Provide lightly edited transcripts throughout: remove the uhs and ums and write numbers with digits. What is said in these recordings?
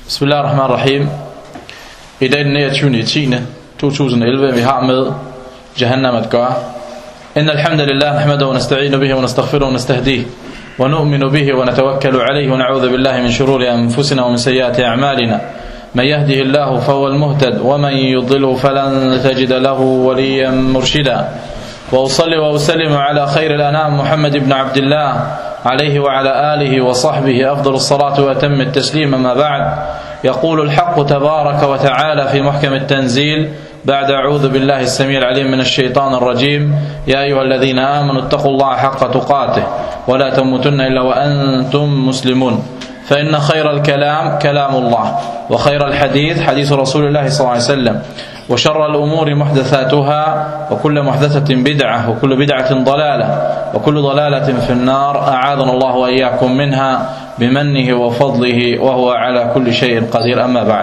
Bismillahirrahmanirrahim. I dag den 29.10.2011 vi har med Jahannam at gøre. Inna alhamdulillah nahmaduhu wa nasta'inu bihi wa nastaghfiruhu wa nastahdihi wa nu'minu bihi wa natawakkalu alayhi wa na'udhu billahi min shururi anfusina wa min sayyiati a'malina. Man yahdihillahu fahuwal muhtad wa man yudlilhu falan tajida lahu waliyyan murshida. Wa usalli wa usallimu ala khairil anam Muhammad ibn Abdullah عليه وعلى آله وصحبه أفضل الصلاة وأتم التسليم. ما بعد، يقول الحق تبارك وتعالى في محكم التنزيل بعد أعوذ بالله السميع العليم من الشيطان الرجيم: يا أيها الذين آمنوا اتقوا الله حق تقاته ولا تموتن إلا وأنتم مسلمون. فإن خير الكلام كلام الله، وخير الحديث حديث رسول الله صلى الله عليه وسلم، وشر الأمور محدثاتها، وكل محدثة بدعة، وكل بدعة ضلالة، وكل ضلالة في النار. أعاذنا الله وإياكم منها بمنه وفضله وهو على كل شيء قدير. أما بعد.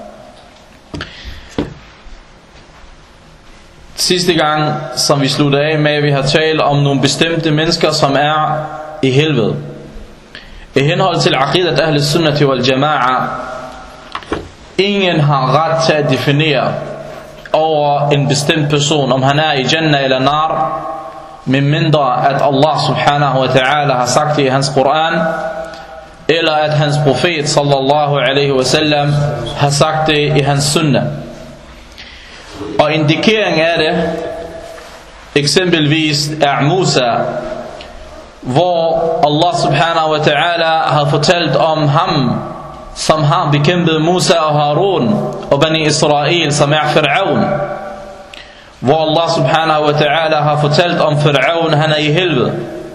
Sidste gang, som vi sluttede af med, vi har talt om nogle bestemte mennesker, som er i helvede. I henhold til aqidat ahl sunnati wal jama'a, ingen har ret til at definere over en bestemt person, om han er i Jannah eller nar, medmindre at Allah subhanahu wa ta'ala har sagt det i hans Koran, eller at hans profet sallallahu alaihi wasallam har sagt det i hans sunnah. Og indikering af det eksempelvis er Musa, hvor Allah subhanahu wa ta'ala har fortalt om ham, som har bekæmpet Musa og Harun og Bani Israel, som er Fir'aun. Hvor Allah subhanahu wa ta'ala har fortalt om Fir'aun, han er i helvede.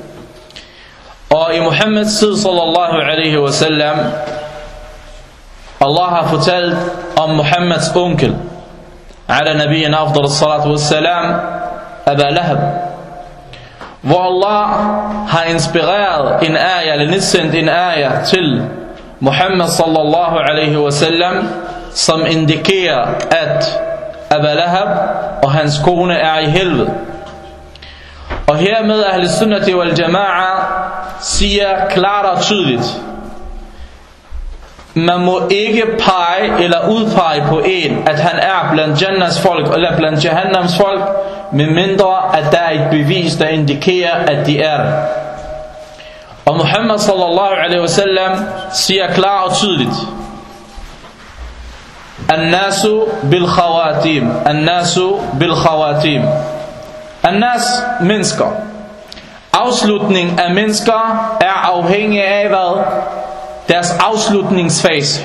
Og i Muhammeds tid sallallahu alaihi wasallam, Allah har fortalt om Muhammeds onkel, ala nabiyina afdal salatu wassalam, Aba Lahab. Hvor Allah har inspireret en ayah, eller nedsendt en ayah til Muhammad sallallahu alaihi wasallam, som indikerer at Aba Lahab og hans kone er i helvede. Og hermed ahl sunnati wal jama'a siger klart og tydeligt, man må ikke pege eller udpege på en, at han er blandt Jannahs folk eller blandt Jahannams folk, medmindre at der er et bevis, der indikerer at de er det. Og Muhammad sallallahu alaihi wasallam siger klart og tydeligt: An-nasu bil khawatim, an-nasu bil khawatim. An-nas, mennesker. Afslutning af mennesker er afhængig af hvad? Deres afslutningsfase.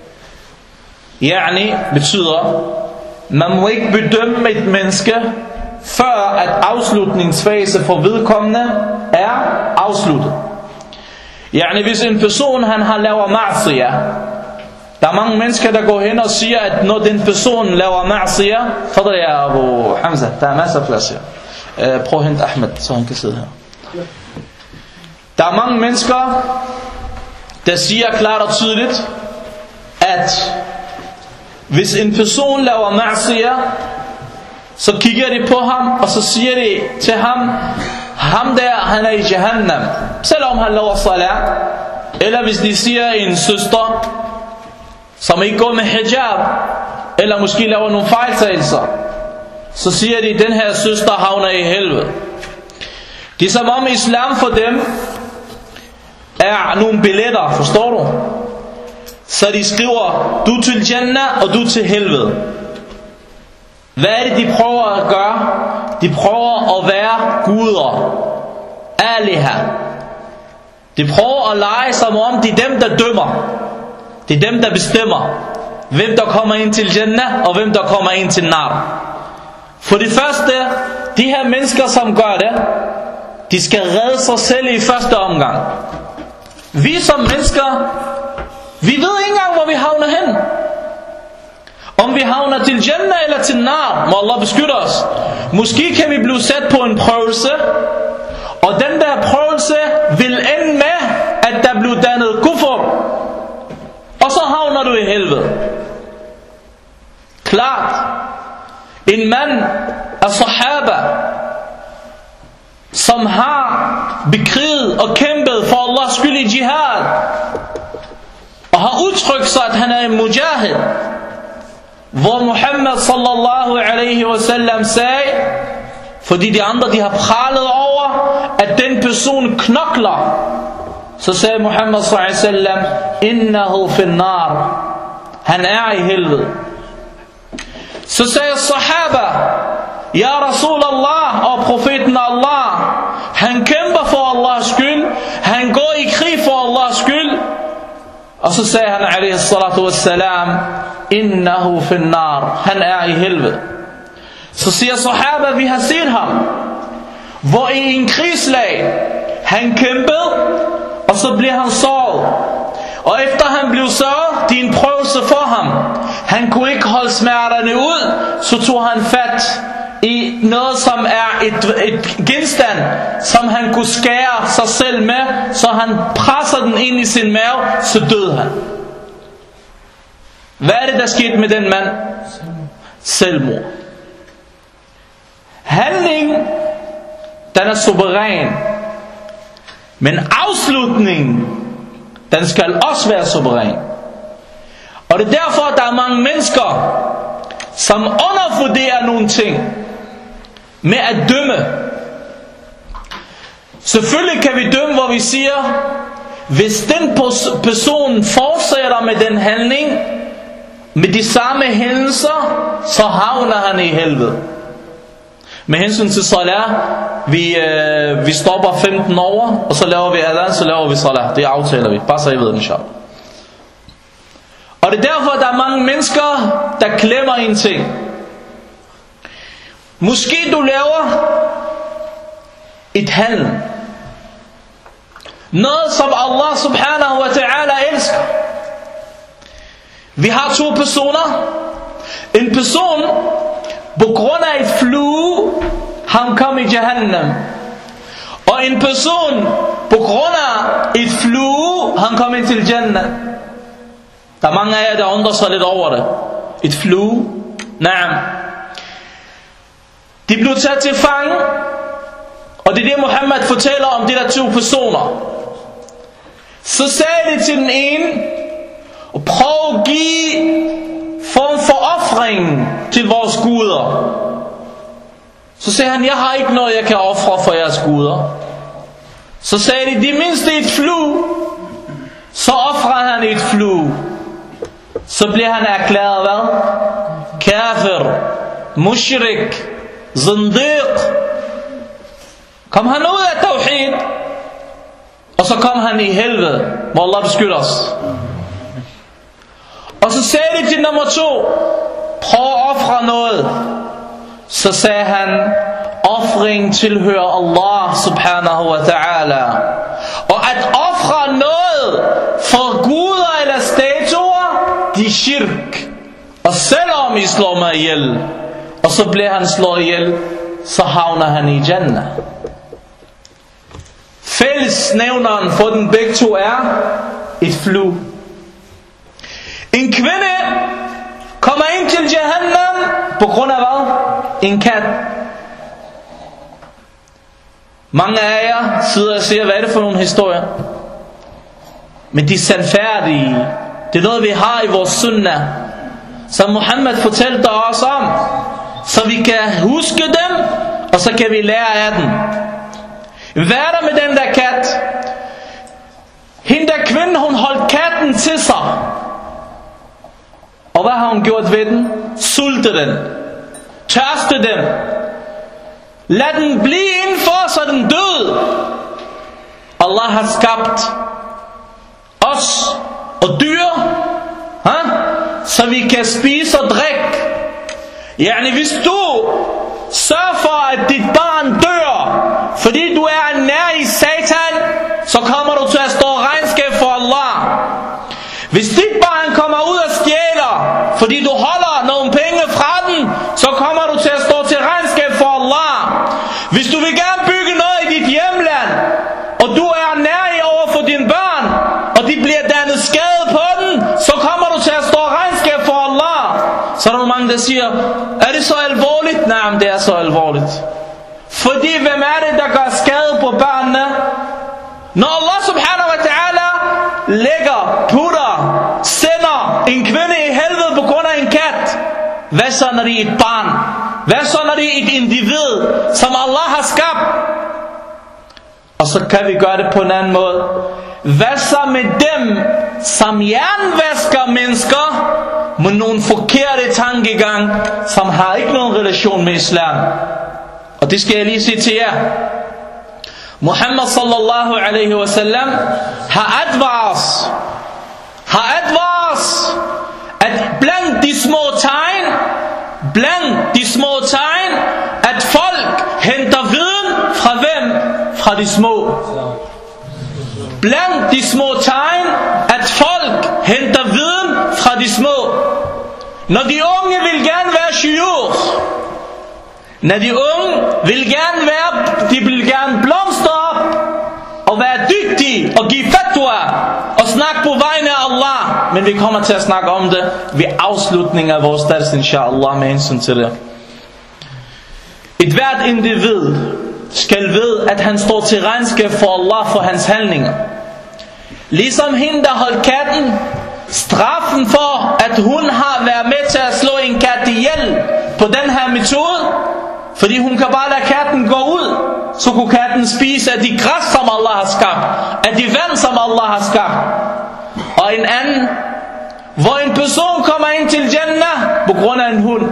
Yani betyder, man må ikke bedømme et menneske, før at afslutningsfase for vedkommende er afsluttet. Yani hvis en person han har lavet ma'siyah, der er mange mennesker der går hen og siger, at når den person laver ma'siyah, fadl ya Abu Hamza, der er masser af plads her, prøv at hente Ahmed, så han kan sidde her. Der er mange mennesker der siger klart og tydeligt, at hvis en person laver ma'siyah, så kigger de på ham, og så siger de til ham, ham der, han er i Jahannam, selvom han laver salat. Eller hvis de siger en søster, som ikke går med hijab, eller måske laver nogle fejltagelser, så siger de, den her søster havner i helvede. Det er som om islam for dem er nogle billetter, forstår du? Så de skriver, du til Jannah og du til helvede. Hvad er det de prøver at gøre? De prøver at være guder, aliha. De prøver at lege som om de er dem der dømmer. Det er dem der bestemmer hvem der kommer ind til Jannah og hvem der kommer ind til nar. For det første, de her mennesker som gør det, de skal redde sig selv i første omgang. Vi som mennesker, vi ved ikke engang hvor vi havner hen. Om vi havner til Jannah eller til nar, må Allah beskytte os. Måske kan vi blive sat på en prøvelse, og den der prøvelse vil ende med at der bliver dannet kufr, og så havner du i helvede. Klart. En mand af sahaba, som har bekriget og kæmpet for Allahs skyld i jihad, og har udtrykt sig, at han er en mujahid, hvor Muhammad sallallahu alaihi wasallam sagde, fordi de andre de har pralet over, at den person knokler, så sagde Muhammad sallallahu alaihi wasallam, innahu fin nar, han er i helvede. Så sagde sahaba, ja Rasulallah, og profeten Allah, han kæmper for Allahs skyld, han går i krig for Allahs skyld. Og så sagde han alaihi salatu wassalam, innahu fin nar, han er i helvede. Så siger sahaba, vi har set ham, hvor i en krigslag han kæmpede, og så blev han såret. Og efter han blev såret, det er en prøvelse for ham. Han kunne ikke holde smerterne ud, så tog han fat i noget, som er et genstand, som han kunne skære sig selv med, så han presser den ind i sin mave, så døde han. Hvad er det, der skete med den mand? Selvmord. Handlingen, den er suveræn, men afslutningen, den skal også være suveræn. Og det er derfor, at der er mange mennesker, som undervurderer nogle ting med at dømme. Selvfølgelig kan vi dømme, hvor vi siger, hvis den person fortsætter med den handling, med de samme hændelser, så havner han i helvede. Med hensyn til salat, vi stopper 15 over, og så laver vi adhan, så laver vi salat. Det aftaler vi, bare så I ved det, inshallah. Og det er derfor, at der er mange mennesker, der glemmer en ting. Måske du laver et handel, noget som Allah subhanahu wa ta'ala elsker. Vi har to personer. En person, på grund af et flue, han kom i Jahannam. Og en person, på grund af et flue, han kom ind til Jannah. Der er mange af jer, der undrer sig lidt over det. Et flue. Naam. De blev taget til fange. Og det er det, Muhammad fortæller om de der to personer. Så sagde de til den ene, og prøv at give form for offring til vores guder. Så sagde han, jeg har ikke noget, jeg kan ofre for jeres guder. Så sagde de mindste et flue. Så offrede han et flue. Så blev han erklæret hvad? Kafir, mushrik, zindiq. Kom han ud af tawhid, og så kom han i helvede, hvor Allah beskytter os. Og så sagde de til nummer 2, prøv at ofre noget. Så sagde han, offring tilhører Allah subhanahu wa ta'ala. Og at ofre noget for guder eller statuer, det er shirk. Og selvom I slår mig ihjel, og så bliver han slået ihjel, så havner han i Jannah. Fællesnævneren for den begge to er et flue. En kvinde kommer ind til Jahannam på grund af hvad? En kat. Mange af jer sidder og siger, hvad er det for nogle historier? Men de er sandfærdige. Det er noget vi har i vores sunnah, som Muhammad fortalte os om, så vi kan huske dem, og så kan vi lære af dem. Hvad er der med den der kat? Hende der kvinde, hun holdt katten til sig. Og hvad har hun gjort ved den? Sulte den. Tørste den. Lad den blive indenfor, så den død. Allah har skabt os og dyr, så vi kan spise og drikke. Yani hvis du sørger for, at dit barn dør, fordi du er nær i Satan, så kommer du til at stå regnskab for Allah. Hvis dit barn kommer ud og stjæler, fordi du holder nogle penge fra den, så kommer du til at stå til regnskab for Allah. Hvis du vil gerne bygge noget i dit hjemland, og du er nær over for dine børn, og de bliver dannet skade på den, så kommer du til at stå regnskab for Allah. Så er der mange, der siger, er det så alvorligt? Nej, men det er så alvorligt. Fordi hvem er det, der gør skade på børnene? Når Allah subhanahu wa ta'ala putter en kvinde i helvede på grund af en kat. Hvad så når det er et barn? Hvad så når det er et individ, som Allah har skabt? Og så kan vi gøre det på en anden måde. Hvad så med dem, som jernvasker mennesker med nogle forkerte tankegang, som har ikke nogen relation med islam? Og det skal jeg lige sige til jer. Muhammad sallallahu alaihi wasallam har advaret at blandt de små tegn, at folk henter viden fra hvem? Fra de små. Blandt de små tegn, at folk henter viden fra de små. Når de unge vil gerne være shuyukh, når de unge vil gerne blomstre op og være dygtige og give fatwa og snakke på vegne af Allah. Men vi kommer til at snakke om det ved afslutningen af vores dars, inshallah, med hensyn til det. Et hvert individ skal vide, at han står til regnskab for Allah for hans handlinger. Ligesom hende, der holdt katten, straffen for, at hun har været med til at slå en kat ihjel på den her metode, fordi hun kan bare lade katten gå ud, så kunne katten spise af de græs, som Allah har skabt, af de vand, som Allah har skabt. Og en anden, hvor en person kommer ind til Jannah på grund af en hund.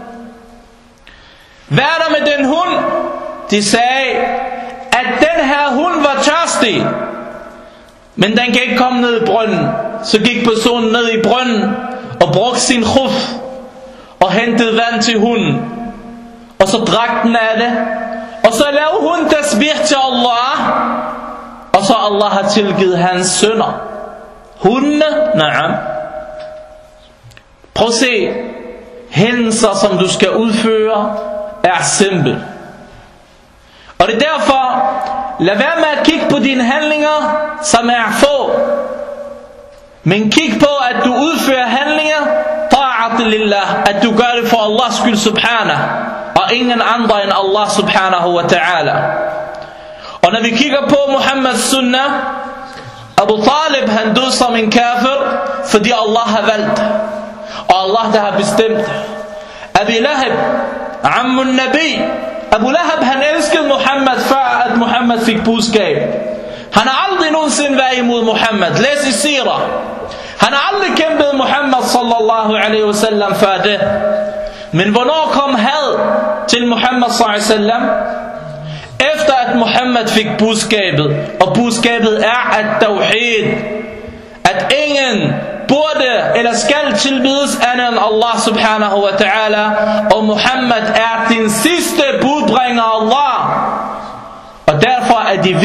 Hvad er der med den hund? De sagde, at den her hund var tørstig, men den kan ikke komme ned i brønden. Så gik personen ned i brønden og brugte sin khuf og hentede vand til hunden. Og så drak den af det. Og så lavede hun tasbih til Allah. Og så Allah har tilgivet hans synder. Hundene, na'am. Prøv at se. Hændelser, som du skal udføre, er simpel. Og det er derfor, lad være med at kigge på dine handlinger, som er få. Men kig på, at du udfører handlinger, ta'at lillah, at du gør det for Allahs skyld, subhanah, og ingen andre end Allah subhanahu wa ta'ala. Og når vi kigger på Muhammeds sunnah, Abu Talib, han døde som en kafir, fordi Allah har valgt, og Allah der har bestemt. Abi Lahab, ammun nabi, Abu Lahab, han elskede Muhammad, før at Muhammad fik budskab. Han har aldrig nogensinde været imod Muhammad. Læs i sirah. Han har aldrig kæmpet Muhammad sallallahu alaihi wasallam før det. Men hvornår kom had til Muhammad sallallahu alaihi wasallam? Efter at Muhammad fik budskabet. Og budskabet er at tawhid, at ingen burde eller skal tilbedes andet end Allah subhanahu wa ta'ala, og Muhammad er den sidste budbringer af Allah. Og derfor er det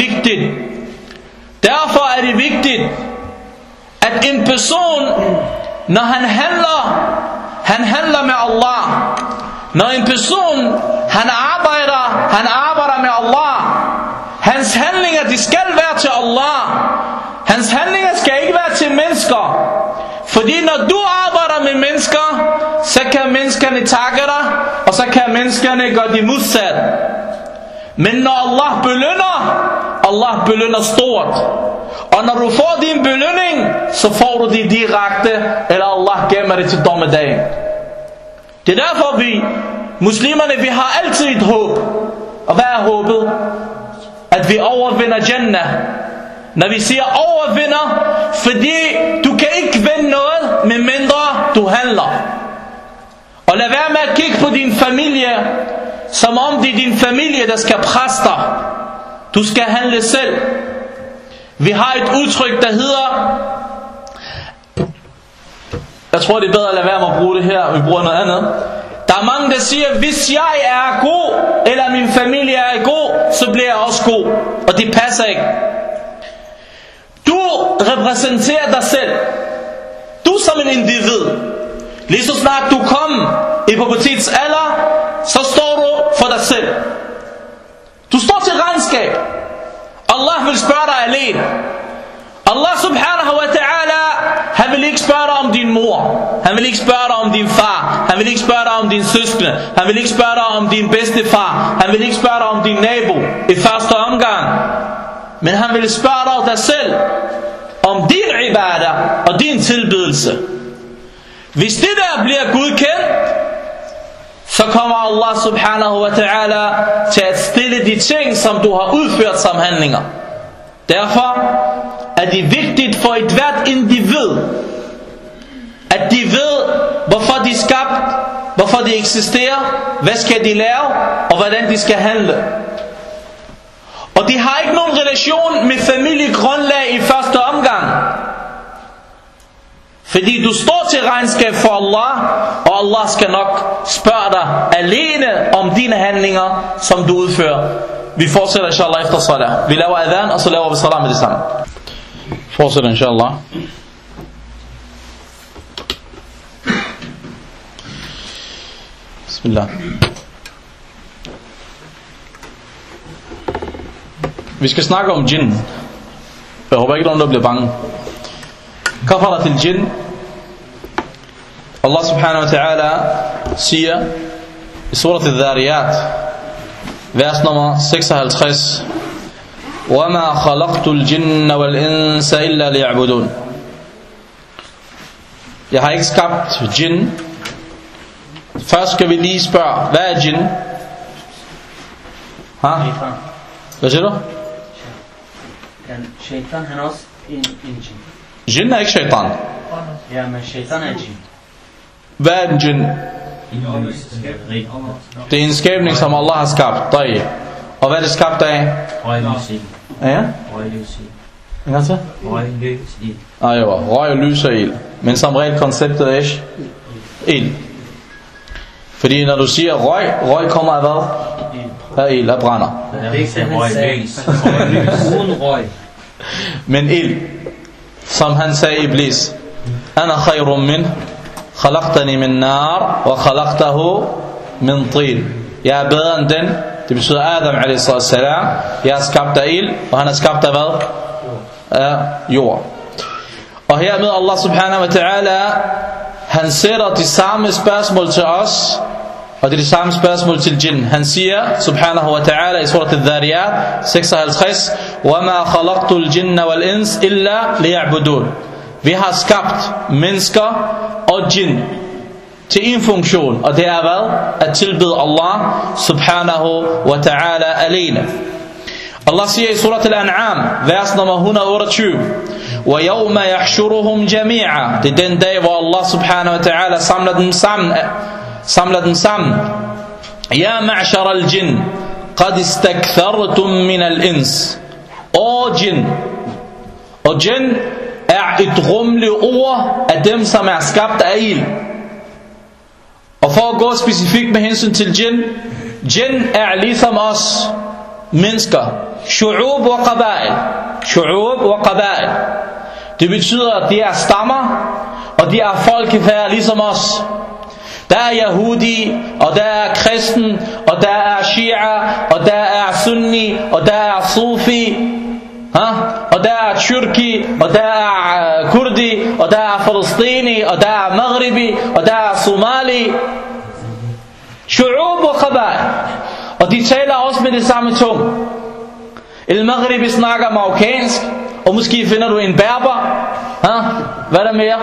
vigtigt, at en person, når han handler med Allah. Når en person, han arbejder med Allah. Hans handlinger, de skal være til Allah. Hans handlinger skal ikke være til mennesker. Fordi når du arbejder med mennesker, så kan menneskerne takke dig, og så kan menneskerne gøre det modsat. Men når Allah belønner stort. Og når du får din belønning, så får du det direkte, eller Allah gemmer det til dommedagen. Det er derfor vi muslimerne, vi har altid et håb. Og hvad er håbet? At vi overvinder Jannah. Når vi siger overvinder, fordi du kan ikke vinde noget, medmindre du handler. Og lad være med at kigge på din familie, som om det er din familie, der skal presse dig. Du skal handle selv. Vi har et udtryk, der hedder, jeg tror det er bedre at lade være med at bruge det her, vi bruger noget andet. Der er mange, der siger, hvis jeg er god, eller min familie er god, så bliver jeg også god. Og det passer ikke. Du repræsenterer dig selv. Du som en individ. Lige så snart du kommer i pubertets alder, så står du for dig selv. Du står til regnskab. Allah vil spørge dig alene. Allah subhanahu wa ta'ala, han vil ikke spørge dig om din mor. Han vil ikke spørge dig om din far. Han vil ikke spørge dig om din søskende. Han vil ikke spørge dig om din bedstefar. Han vil ikke spørge dig om din nabo i første omgang. Men han vil spørge dig selv om din ibadah og din tilbedelse. Hvis det der bliver godkendt, så kommer Allah subhanahu wa ta'ala til at stille de ting, som du har udført som handlinger. Derfor er det vigtigt for et hvert individ, at de ved, hvorfor de er skabt, hvorfor de eksisterer, hvad skal de lave, og hvordan de skal handle. Og de har ikke nogen relation med familiegrundlag i første omgang. Fordi du står til regnskab for Allah, og Allah skal nok spørge dig alene om dine handlinger, som du udfører. Vi fortsætter inshallah efter salat. Vi laver adhan, og så laver vi salat med det samme. Fortsætter inshallah. Bismillah. Vi skal snakke om jinn. Jeg håber ikke, der bliver bange. Kafarat al-jinn. Allah subhanahu wa ta'ala siger i surat al-Dhariyat, vers nummer 56: وَمَا خَلَقْتُ الْجِنَّ وَالْإِنسَ إِلَّا لِيَعْبُدُونَ. Jeg har ikke skabt jinn. Først skal vi lige spørge, hvad er jinn? Hvad siger du? Shaitan han er også en jinn. Jinn er ikke shaitan. Ja, men shaitan er jinn. Hvad er en jinn? Det er en skabning, som Allah har skabt. Og hvad er det skabt af? Ja? Hvad er det? Røg, lys og ild. Men som regel konceptet er ild. Fordi når du siger røg kommer af hvad? Af ild, af brænder. Men ild, som han sagde Iblis, Ana khayrun min, khalaqtani min nar, wa khalaqtahu min tin. Jeg er bedre end den. Det betyder Adam a.s. Jeg er skabt af ild, og han er skabt af hvad? Af jord. Og hermed Allah subhanahu wa ta'ala, han sætter de samme spørgsmål til os, og det er de samme spørgsmål til jinn. Han siger subhanahu wa ta'ala i surat al-Dhariyat 56: وَمَا خَلَقْتُ الْجِنَّ وَالْإِنسِ إِلَّا لِيَعْبُدُونَ. Vi har skabt mennesker og jinn til en funktion, og det er hvad? At tilbede Allah subhanahu wa ta'ala alene. Allah siger i surat al-An'am, vers nummer 128: وَيَوْمَ يَحْشُرُهُمْ جَمِيعًا. Det er den dag, hvor Allah subhanahu wa ta'ala samler dem sammen. Ya ma'shar al-jinn, qad istakfartum min al-ins. Og jinn. Og jinn er et rummeligt ord af dem, som er skabt af ild. Og for at gå specifikt med hensyn til jinn, jinn er ligesom os mennesker. Shu'ub wa qaba'il. Shu'ub wa qaba'il. Det betyder, at de er stammer, og de er folkefærd ligesom os. Der er Yahudi, og der er kristen, og der er Shia, og der er Sunni, og der er Sufi, og der er Tyrki, og der er Kurdi, og der er Falastini, og der er Maghribi, og der er Somali. Shu'ub og Qaba'il. Og de taler også med det samme tunge. El-Maghribi snakker marokkansk, og måske finder du en berber. Hvad er der mere?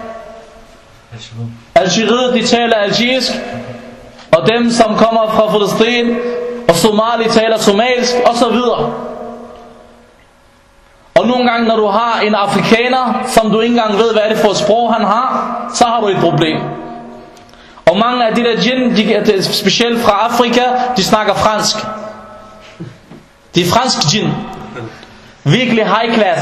Algeriet, de taler algerisk, og dem som kommer fra Palæstina og Somali taler somalisk, og så videre. Og nogle gange når du har en afrikaner, som du ikke engang ved hvad er det for et sprog han har, så har du et problem. Og mange af de der jinn, specielt fra Afrika, de snakker fransk. De er fransk jinn. Virkelig high class.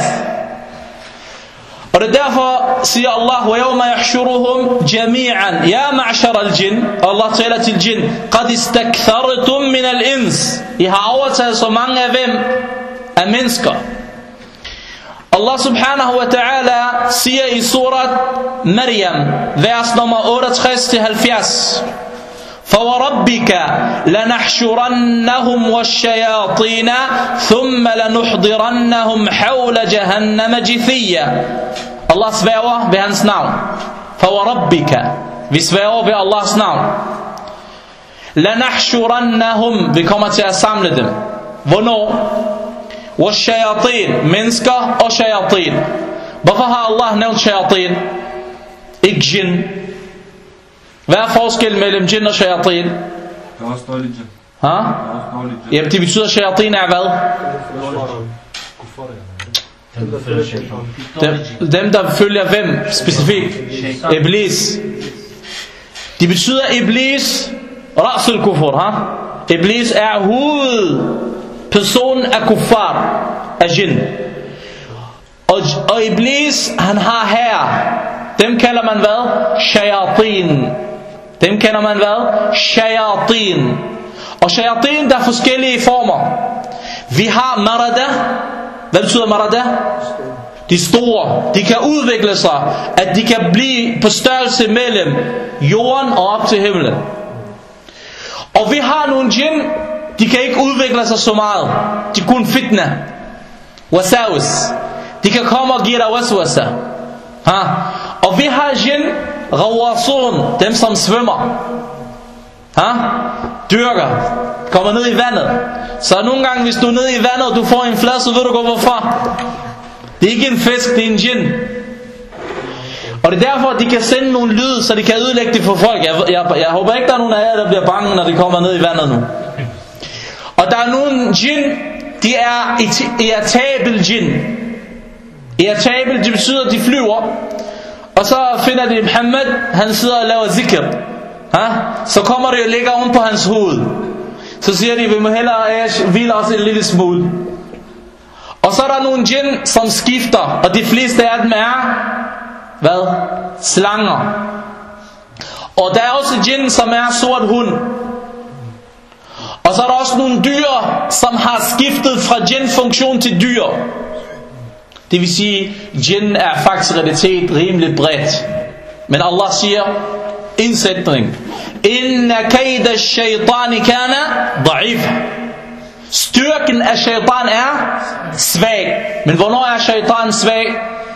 Og det er derfor siger Allah, وَيَوْمَ يَحْشُرُهُمْ جَمِيعًا يَا مَعْشَرَ الْجِنِّ. Og Allah taler til jinn, قَدْ اسْتَكْثَرْتُمْ مِنَ الْإِنْسِ. I har overtaget så mange af hvem? Af mennesker. Allah subhanahu wa ta'ala siger i surat Maryam, vers nummer 68-70: فَوَرَبِّكَ لَنَحْشُرَنَّهُمْ وَالشَّيَاطِينَ ثُمَّ لَنُحْضِرَنَّهُمْ حَوْلَ جَهَنَّمَ جِثِيًّا. Allah sværger ved hans navn. فَوَرَبِّكَ. Vi sværger ved Allahs navn. لَنَحْشُرَنَّهُمْ. Vi kommer til at samle dem. Hvornår? وَالشَّيَاطِينَ. Mennesker og shayatin. Hvorfor har Allah nævnt shayatin? Ikke jinn. Hvad er forskellen mellem jinn og shayatin? Der er også dårlig jinn. Ha? Jamen det betyder, at shayatin er hvad? Dem der følger hvem specifikt? Iblis. Det betyder Iblis Rasul kufur, ha? Iblis er hovedpersonen af kuffar, af jinn. Og Iblis, han har her, dem kalder man hvad? Shayatin. Dem kalder man hvad? Shayatin. Og shayatin, der er forskellige former. Vi har marada. Hvad betyder marada? De store. De kan udvikle sig, at de kan blive på størrelse mellem jorden og op til himlen. Og vi har nogle jinn, de kan ikke udvikle sig så meget. De er kun fitna, wasawis. De kan komme og give dig waswasa. Og vi har jinn, rawasun, dem som svømmer. Dyrker, kommer ned i vandet. Så nogle gange hvis du er nede i vandet og du får en flad, så ved du godt hvorfor. Det er ikke en fisk, det er en jinn. Og det er derfor at de kan sende nogle lyd, så de kan ødelægge det for folk. Jeg håber ikke der er nogen af jer der bliver bange, når de kommer ned i vandet nu. Og der er nogle jinn, de er irritabel jinn. Irritabel, det betyder at de flyver. Og så finder de Muhammad, han sidder og laver zikr. Så kommer det og ligger oven på hans hoved. Så siger de, vi må hellere hvile os en lille smule. Og så er der nogle jinn, som skifter. Og de fleste af dem er hvad? Slanger. Og der er også jinn, som er sort hund. Og så er der også nogle dyr, som har skiftet fra jinn-funktion til dyr. Det vil sige, jinn er faktisk realitet rimelig bredt. Men Allah siger, indsætning. Inna kayda ash-shaytani kana da'if. Styrken af shaytan er svag. Men hvornår er shaytan svag?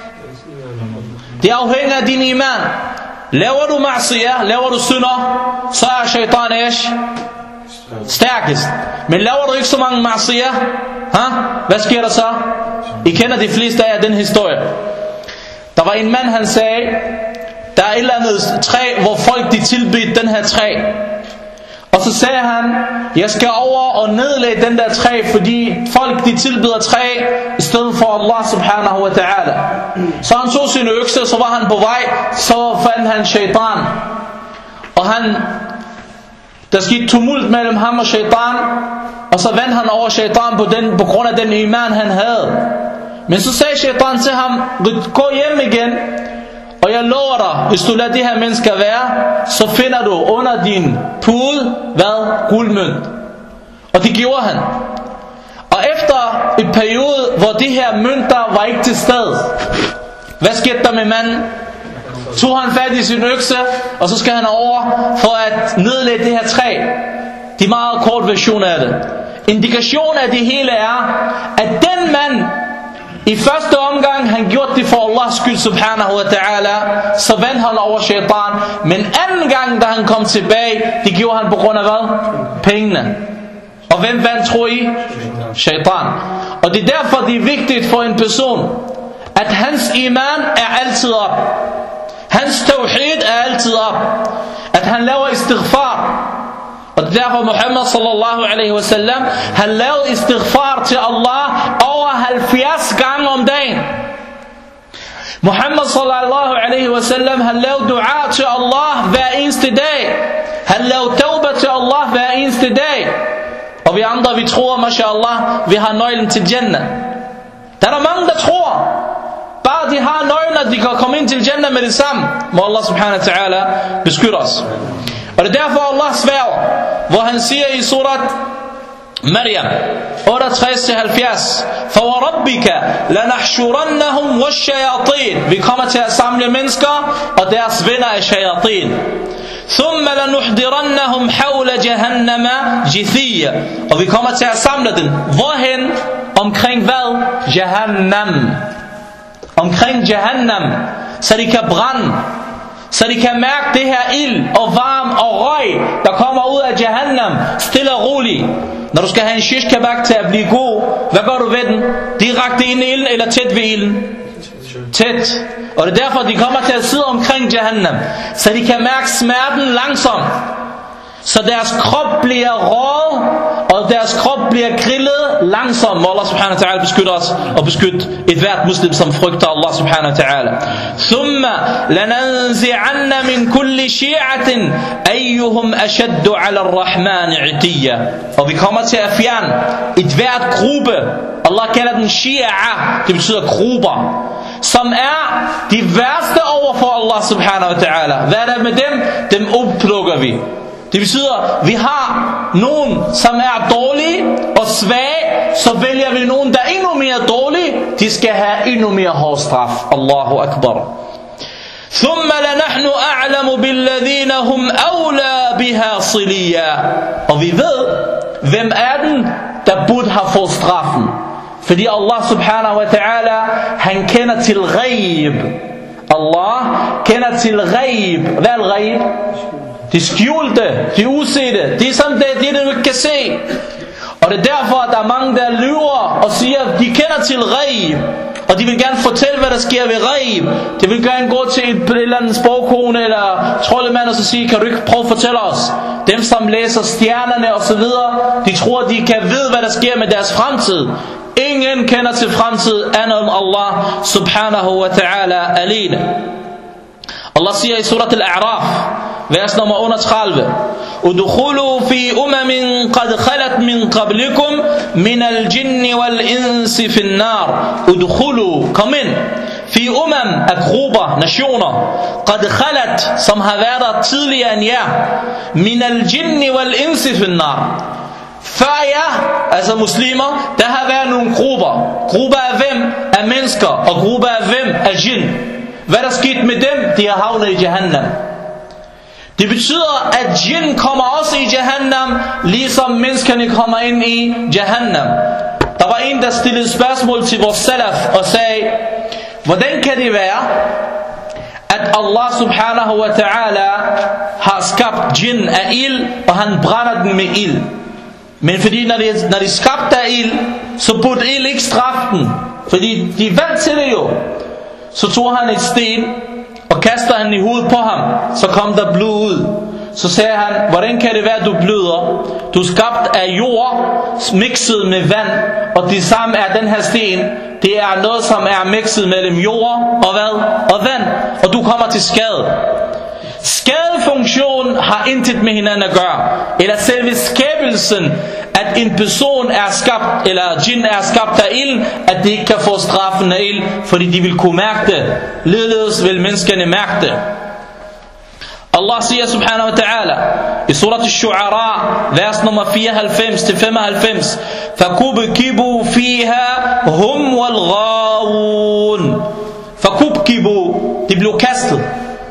Det afhænger af din iman. Laver du ma'siyah, laver du synder, så er shaytan stærkest. Men laver du ikke så mange ma'siyah, hvad sker der så? I kender de fleste af den historie. Der var en mand, han sagde, der er et eller andet træ, hvor folk de tilbedte den her træ. Og så sagde han, jeg skal over og nedlægge den der træ, fordi folk de tilbeder træ i stedet for Allah subhanahu wa ta'ala. Så han tog sin økse, så var han på vej, så fandt han shaytan. Og der skete tumult mellem ham og shaytan, og så vandt han over shaytan på grund af den iman han havde. Men så sagde shaytan til ham, gå hjem igen, og jeg lover dig, hvis du lader de her mennesker være, så finder du under din pude, guldmønt. Og det gjorde han. Og efter et periode, hvor de her mønter var ikke til stede, hvad skete der med manden? Tog han fat i sin økse, og så skal han over for at nedlægge det her træ. Det er meget kort version af det. Indikation af det hele er, at den mand, i første omgang han gjorde det for Allahs skyld subhanahu wa ta'ala, så vandt han over shaytan. Men anden gang da han kom tilbage, det gjorde han på grund af hvad? Pengene. Og hvem vandt, tror I? Shaytan. Og det er derfor det er vigtigt for en person, at hans iman er altid op. Hans tawhid er altid op. At han laver istighfar. Og det er derfor Muhammad sallallahu alaihi wasallam, han lavede istighfar til Allah over 70 gange om dagen. Muhammad sallallahu alaihi wasallam, han lavede dua til Allah hver eneste dag. Han lavede tawbah til Allah hver eneste dag. Og vi andre, vi tror, mashallah, vi har nøglen til Jannah. Der er mange, der tror, bare de har nøglen, at de kan komme ind til Jannah med det samme. Må Allah subhanahu wa ta'ala beskytte os. Og det er derfor Allah sværger, hvor han siger i surat Maryam 68-70, فَوَرَبِّكَ لَنَحْشُرَنَّهُمْ وَالشَّيَاطِينَ. Vi kommer til at samle mennesker og deres venner af shayatin. ثُمَّ لَنُحْضِرَنَّهُمْ حَوْلَ جَهَنَّمَ جِثِيًّا. Og vi kommer til at samle dem. Hvorhen? Omkring hvad? Jahannam. Omkring Jahannam. Så de kan brænde. Så de kan mærke det her ild og varm og røg, der kommer ud af Jahannam, stille og roligt. Når du skal have en shish kebab til at blive god, hvad gør du ved den? Direkte ind i ilden eller tæt ved ilden? Tæt. Og det er derfor de kommer til at sidde omkring Jahannam, så de kan mærke smerten langsomt, så deres krop bliver rød, og deres krop bliver grillet langsomt. Må Allah subhanahu wa ta'ala beskytte os, og beskytte et hvert muslim, som frygter Allah subhanahu wa ta'ala. Thumma lananzi'anna min kulli shi'atin ayyuhum ashaddu 'ala ar-rahman 'itiyya. Og vi kommer til at fjerne et hvert gruppe. Allah kalder den shi'a, det betyder grupper, som er de værste over for Allah subhanahu wa ta'ala. Hvad er der med dem? Dem upplukker vi. Det betyder, vi har nogen, som er dårlige og svage, så vælger vi nogen, der er endnu mere dårlige. De skal have endnu mere hård straf. Allahu Akbar. ثُمَّ لَنَحْنُ أَعْلَمُ بِالَّذِينَ هُمْ أَوْلَى بِهَا صِلِيًّا. Og vi ved, hvem er den, der burde have fået straffen. Fordi Allah subhanahu wa ta'ala, han kender til ghaib. Allah kender til ghaib. Hvad er ghaib? De skjulte, de usete, det er som det du ikke kan se. Og det er derfor, at der er mange, der lyver og siger, at de kender til ghaib, og de vil gerne fortælle, hvad der sker ved ghaib. De vil gerne gå til et eller andet sprogkone eller troldemand og så sige, kan du ikke prøve at fortælle os? Dem, som læser stjernerne og så videre, de tror, de kan vide, hvad der sker med deres fremtid. Ingen kender til fremtid andet end Allah subhanahu wa ta'ala alene. Allah siger i surat al-A'raf, vers nummer 31, udkhulu fi umamin qad khalat min qablikum min al-jinni wal-insi fi an-nar. Udkhulu, kom ind, fi umam, af grupper, nationer, qad khalat, som har været der tidligere end jer, min al-jinni wal-insi fi an-nar. Før jer, altså muslimer, der har været nogle grupper. Grupper af hvem? Af mennesker, og grupper af hvem? Af jinn. Hvad der skete med dem? De har havnet i Jahannam. Det betyder, at jinn kommer også i Jahannam, ligesom menneskerne kommer ind i Jahannam. Der var en, der stillede spørgsmål til vores salaf og sagde, hvordan kan det være, at Allah subhanahu wa ta'ala har skabt jinn af ild, og han brænder den med ild? Men fordi når de skabte af ild, så burde ild ikke straffe den, fordi de er vant til det jo. Så tog han et sten og kaster han i hovedet på ham. Så kom der blod ud. Så sagde han, hvordan kan det være, du bløder? Du er skabt af jord, mixet med vand, og det samme er den her sten. Det er noget, som er mixet mellem jord og hvad? Og vand. Og du kommer til skade. Skadefunktionen har intet med hinanden at gøre. Eller selve skabelsen, at en person er skabt, eller jinn er skabt af ild, at de ikke kan få straffen af ild, fordi de vil kunne mærke det. Ligeledes vil menneskene mærke det. Allah siger subhanahu wa ta'ala i surat al-Shu'ara, vers nummer 94-95, فَكُبْكِبُوا فِيهَا هُمْ وَالْغَاوُونَ. فَكُبْكِبُوا, de blev kastet.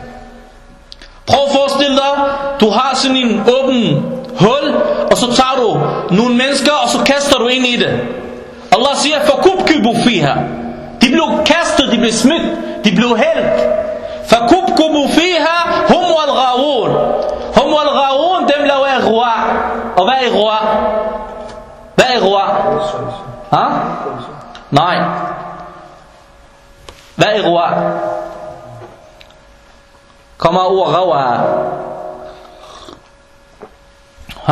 Prøv at forestille dig, du har sådan en åben hul, og så tager du nogle mennesker, og så kaster du ind i det. Allah siger, فَكُبْكِبُوا فِيهَا. De blev kastet, de blev smidt, de blev hældt. فَكُبْكِبُوا فِيهَا هُمْ وَالْغَاوُونَ. Hum wal-ghaawun, dem laver Ighwa. Og hvad er Ighwa? Hvad er Ighwa? Ha? Nej. Hvad er Ighwa? Kommer ord Ghawa. Ha?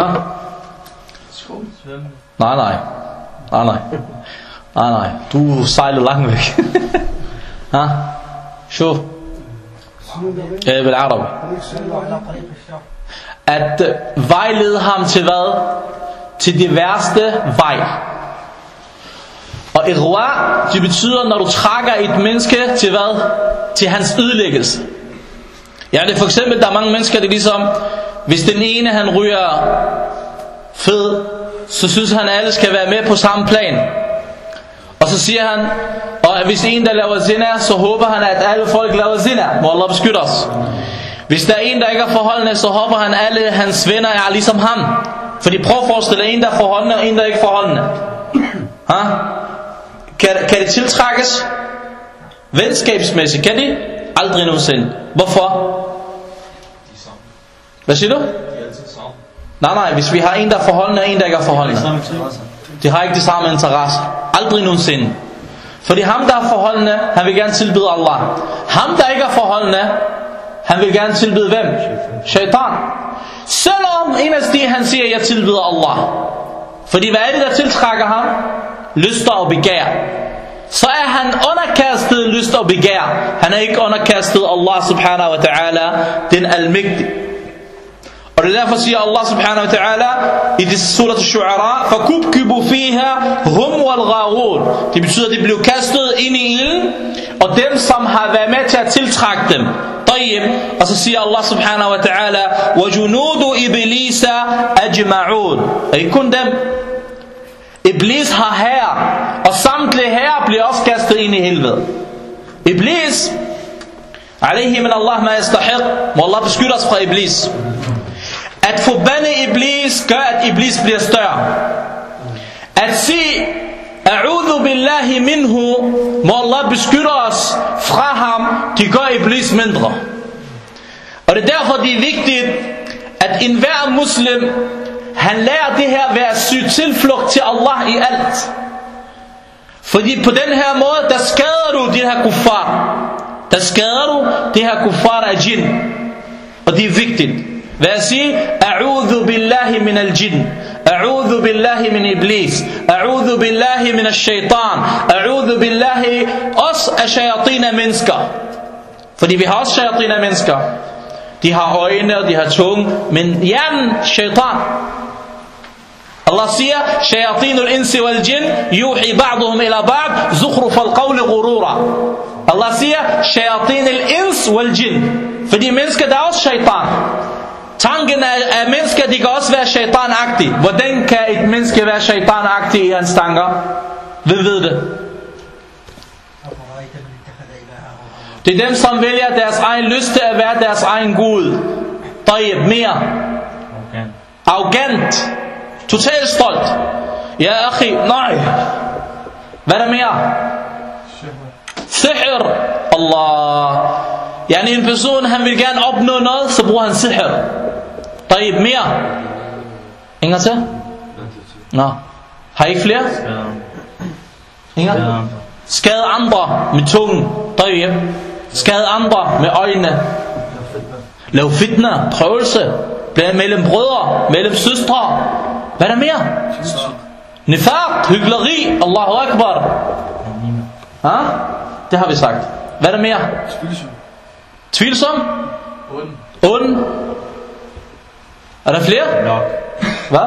Nej. Du sejler langt væk. Ha? Shuf. بالعربي at vejlede ham til hvad? Til det værste vej. Og Ighwa, det betyder, når du trækker et menneske til hvad? Til hans ødelæggelse. Ja, det er for eksempel, der er mange mennesker, det er ligesom, hvis den ene han ryger fed, så synes han, at alle skal være med på samme plan. Og så siger han, og hvis en der laver zina, så håber han, at alle folk laver zina. Må Allah beskytte os. Hvis der er en, der ikke er forholdende, så håber han, at alle hans venner er ligesom ham. Fordi prøv at forestille en, der er forholdende, og en, der er ikke forholdende. Ha? Kan det tiltrækkes? Venskabsmæssigt, kan det? Aldrig nogensinde. Hvorfor? Hvad siger du? Nej, hvis vi har en, der er forholdende, og en, der ikke er forholdende. De har ikke de samme interesser. Aldrig nogensinde. Fordi ham der er forholdende, han vil gerne tilbede Allah. Ham der ikke er forholdende, han vil gerne tilbede hvem? Shaitan. Selvom inderst i han siger, jeg tilbeder Allah. Fordi hvad er det der tiltrækker ham? Lyster og begær. Så er han underkastet lyst og begær. Han er ikke underkastet Allah subhanahu wa ta'ala, den almægtige. Og det er derfor siger Allah subhanahu wa ta'ala i det surat al-Shu'ara, فَكُبْكِبُوا فِيهَا هُمْ وَالْغَاوُونَ. Det betyder, at de blev kastet ind i ilden, og dem som har været med til at tiltrække dem. Og så siger Allah subhanahu wa ta'ala, وَجُنُودُ إِبْلِيسَ أَجْمَعُونَ. Og ikke kun dem. Iblis har hær, og samtlige hær bliver også kastet ind i helvede. Iblis, alayhi min Allah ma yastahiq, må Allah beskytte os fra Iblis. At forbande Iblis gør, at Iblis bliver større. At sige, a'udhu billahi minhu, må Allah beskytte os fra ham, de gør Iblis mindre. Og det er derfor, det er vigtigt, at enhver muslim, han lærer det her ved at søge tilflugt til Allah i alt. Fordi på den her måde, der skader du de her kuffar. Der skader du de her kuffar af jinn. Og det er vigtigt. Ved at sige, a'udhu billahi min al-jinn. A'udhu billahi min iblis. A'udhu billahi min al-shaytan. A'udhu billahi også af shayatin af mennesker. Fordi vi har også shayatin af mennesker. De har øjne og de har tunge. Men hjernen, shaytan. Allah siger, shayatinul insi wal jinn yuhi ba'duhum ila ba'd zukhrufal qawli ghurura. Allah siger, shayatinul ins wal jinn. Fordi mennesker, der er også shaytan. Tanken af mennesker, de kan også være shaytanagtige. Hvordan kan et menneske være shaytanagtig i hans tanker? Hvem ved det? Det er dem, som vælger deres egen lyst til at være deres egen Gud. Tayyib, mere. Arrogant. Totalt stolt. Ja, akhi, nej. Hvad er der mere? Sihr. Allah. Yani en person, han vil gerne opnå noget, så bruger han sihr. Tayyib, mere. Ingen til? Nå. Har I ikke flere? Ingen? Skade andre med tungen. Tayyib. Skade andre med øjnene. Lav fitna, prøvelse. Blandt mellem brødre, mellem søstre. Hvad er der mere? Nifaq, hykleri. Allahu Akbar. Ha? Det har vi sagt. Hvad er der mere? Tvivlsom? Ond. Er der flere? Hvad?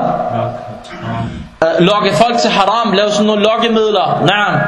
Lokke folk til haram. Lav sådan nogle lokkemidler. Naam.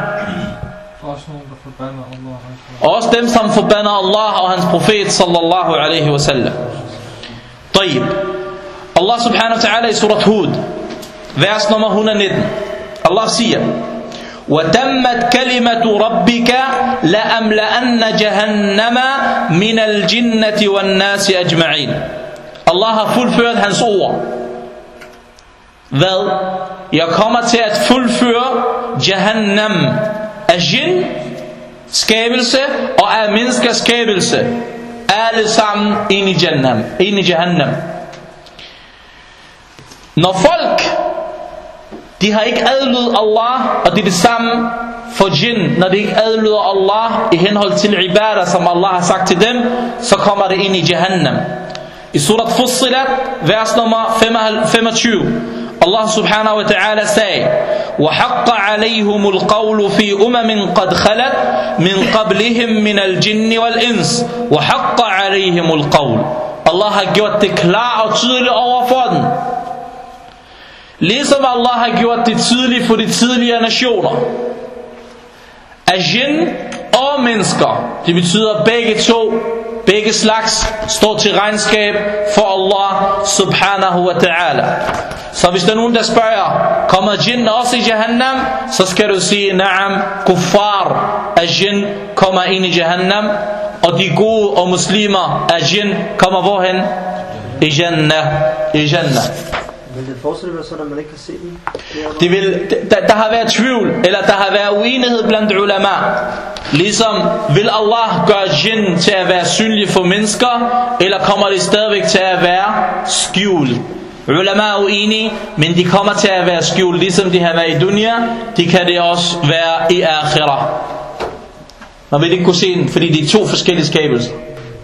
Og også dem, som forbander Allah og hans profet sallallahu alaihi wasallam. طيب. Allah subhanahu wa ta'ala i surat Hud, vers nummer 119. Allah siger, وَتَمَّتْ كَلِمَةُ رَبِّكَ لَأَمْلَأَنَّ جَهَنَّمَ مِنَ الْجِنَّةِ وَالنَّاسِ أَجْمَعِينَ. Allah har fuldført hans ord. Hvad? Jeg kommer til at fuldføre Jahannam af jinn skabelse og af menneskers skabelse. Alle sammen ind i Jahannam. Når folk, de har ikke adlydet Allah, og det er det samme for jinn, når de ikke adlyder Allah i henhold til ibadah, som Allah har sagt til dem, så kommer det ind i Jahannam. I surat Fussilat, vers nummer 25, Allah subhanahu wa ta'ala sagde, وَحَقَّ عَلَيْهُمُ الْقَوْلُ فِي أُمَمٍ قَدْ خَلَتْ مِنْ قَبْلِهِمْ مِنَ الْجِنِّ وَالْإِنْسِ وَحَقَّ عَلَيْهِمُ الْقَوْلُ. Allah har gjort det klar og tydeligt over for den. Ligesom Allah har gjort det tydeligt for de tidligere nationer. Af jinn og mennesker. Det betyder begge to, begge slags, står til regnskab for Allah subhanahu wa ta'ala. Så hvis der er nogen, der spørger, kommer jinn også i Jahannam? Så skal du sige, naam, kuffar af jinn kommer ind i Jahannam. Og de gode og muslimer af jinn kommer hvorhen? I Jannah. I Jannah. Men det fortsætter vel sådan, at man ikke kan se dem? Der har været tvivl, eller der har været uenighed blandt ulama. Ligesom, vil Allah gøre jinn til at være synlig for mennesker, eller kommer det stadigvæk til at være skjult? Ulama er uenige, men de kommer til at være skjult, ligesom de har været i dunya. De kan det også være i akhirah. Man vil ikke kunne se den, fordi det er to forskellige skabelser.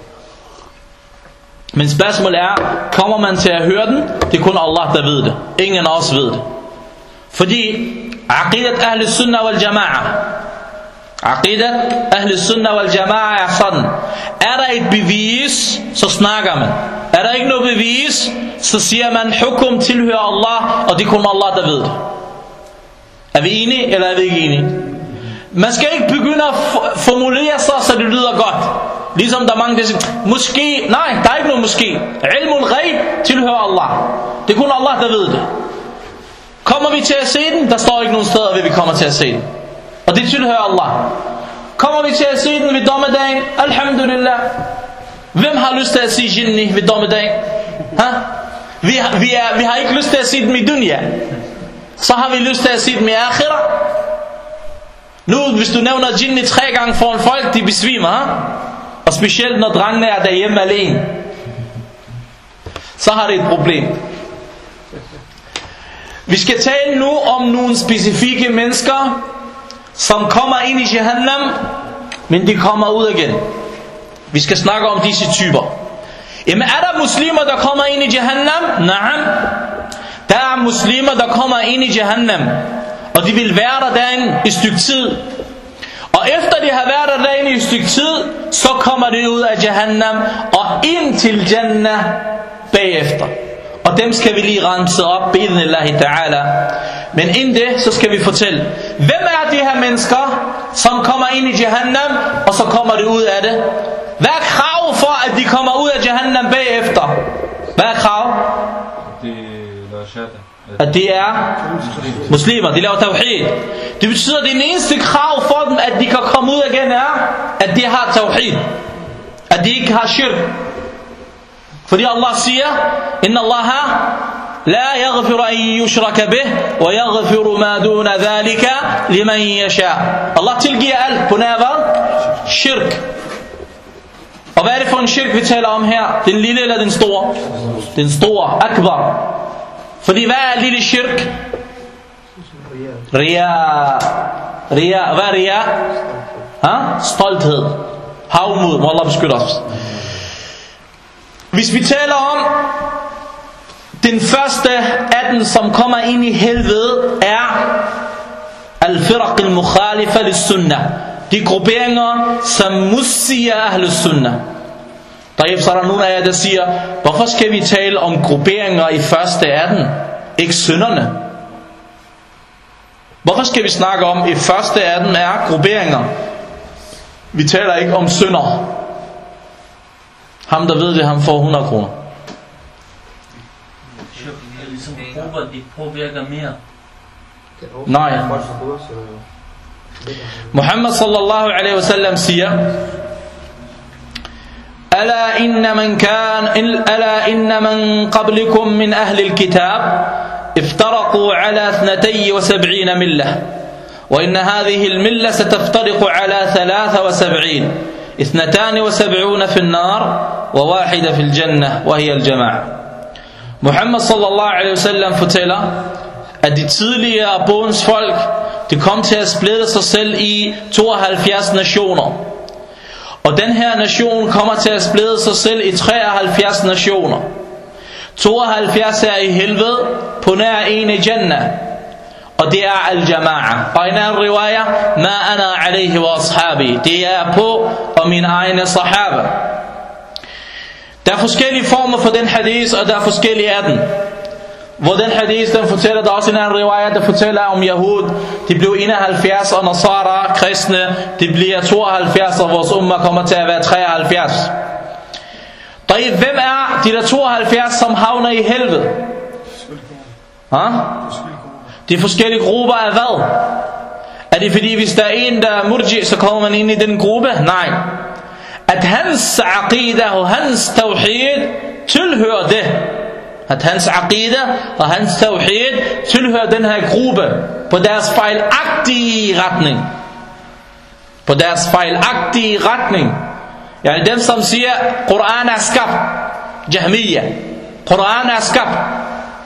Men spørgsmålet er, kommer man til at høre den? Det er kun Allah, der ved det. Ingen af os ved det. Fordi aqidat ahl sunnah wal jama'a, aqidat ahl sunnah wal jama'a er sådan: er der et bevis, så snakker man. Er der ikke noget bevis, så siger man, hukum tilhører Allah, og det er kun Allah, der ved det. Er vi enige, eller er vi ikke enige? Man skal ikke begynde at formulere sig, så det lyder godt. Ligesom der er mange, der siger, måske. Nej, der er ikke noget måske. Ilmul ghaib tilhører Allah. Det er kun Allah, der ved det. Kommer vi til at se den? Der står ikke nogen steder, hvor vi kommer til at se den. Og det tilhører Allah. Kommer vi til at se den ved dommedagen? Alhamdulillah. Hvem har lyst til at se jinni ved dommedagen? Vi har ikke lyst til at se dem i dunya. Så har vi lyst til at se dem i akhirah. Nu, hvis du nævner jinni 3 gange foran folk, de besvimer. Og specielt når drengene er derhjemme alene, så har det et problem. Vi skal tale nu om nogle specifikke mennesker, som kommer ind i Jahannam, men de kommer ud igen. Vi skal snakke om disse typer. Jamen, er der muslimer, der kommer ind i Jahannam? Naam. Der er muslimer, der kommer ind i Jahannam, og de vil være der derinde i et stykke tid. Og efter de har været der derinde i et stykke tid, så kommer de ud af Jahannam og ind til Jannah bagefter. Og dem skal vi lige rense op, bi'idhnillahi ta'ala. Men inden det, så skal vi fortælle, hvem er de her mennesker, som kommer ind i Jahannam, og så kommer de ud af det? Hvad er krav for, at de kommer ud af Jahannam bagefter? Hvad er krav? At de er muslimer, de laver tawhid. Det betyder, at det eneste krav for dem, at de kan komme ud igen, er, at de har tawhid. At de ikke har shirk. Fordi Allah siger, Inna Allaha la yaghfiru an yushraka bih, wa yaghfiru ma duna dhalika liman yasha. Allah tilgiver alt på nær hvad? Shirk. Og hvad er det for en shirk, vi taler om her? Den lille eller den store? Den store, akbar. Fordi hvad er lille shirk? Riya. Riya. Hvad er riya? Stolthed. Havmod. Må Allah beskytte os. Hvis vi taler om den første af dem, som kommer ind i helvede, er al-firaq al-mukhalifa lis-sunnah. De grupperinger, som modsiger ahl-sunnah. Så er der nogle af jer, der siger, hvorfor skal vi tale om grupperinger i første af den, ikke synderne? Hvorfor skal vi snakke om, i første af dem er grupperinger? Vi taler ikke om synder. Ham der ved det, han får 100 kroner. Ligesom grupper, de påvirker mere. Nej. Muhammad sallallahu alaihi wasallam siger, ألا إن من قبلكم من أهل الكتاب افترقوا على 72 ملة وإن هذه الملة ستفترق على 73 72 في النار وواحدة في الجنة وهي الجماعة. Muhammad sallallahu alaihi wasallam fortæller, at de tidligere bodens folk, de kom til at splitte sig selv i 72 nationer. Og den her nation kommer til at splitte sig selv i 73 nationer. 72 er i helvede, på nær en i Jannah. Og det er al-jama'a. Og en anden riwaya, ma ana alayhi wa ashabi. Det er på og mine egne sahaba. Der er forskellige former for den hadith, og der er forskellige af den. Hvor den hadith, den fortæller, der er også en anden riwaya, der fortæller om Yahud. De blev 71, og Nasara, kristne, de bliver 72, og vores umma kommer til at være 73. Hvem er de der 72, som havner i helvede? De forskellige grupper af hvad? Er det fordi, hvis der er en, der er murji, så kommer man ind i den gruppe? Nej. At hans aqidah og hans tawhid tilhører det. At hans aqidah og hans tawhid tilhører den her gruppe på deres fejlagtige retning. På deres fejlagtige retning. Yani dem som siger Koran er skabt. Jahmiya. Koran er skabt.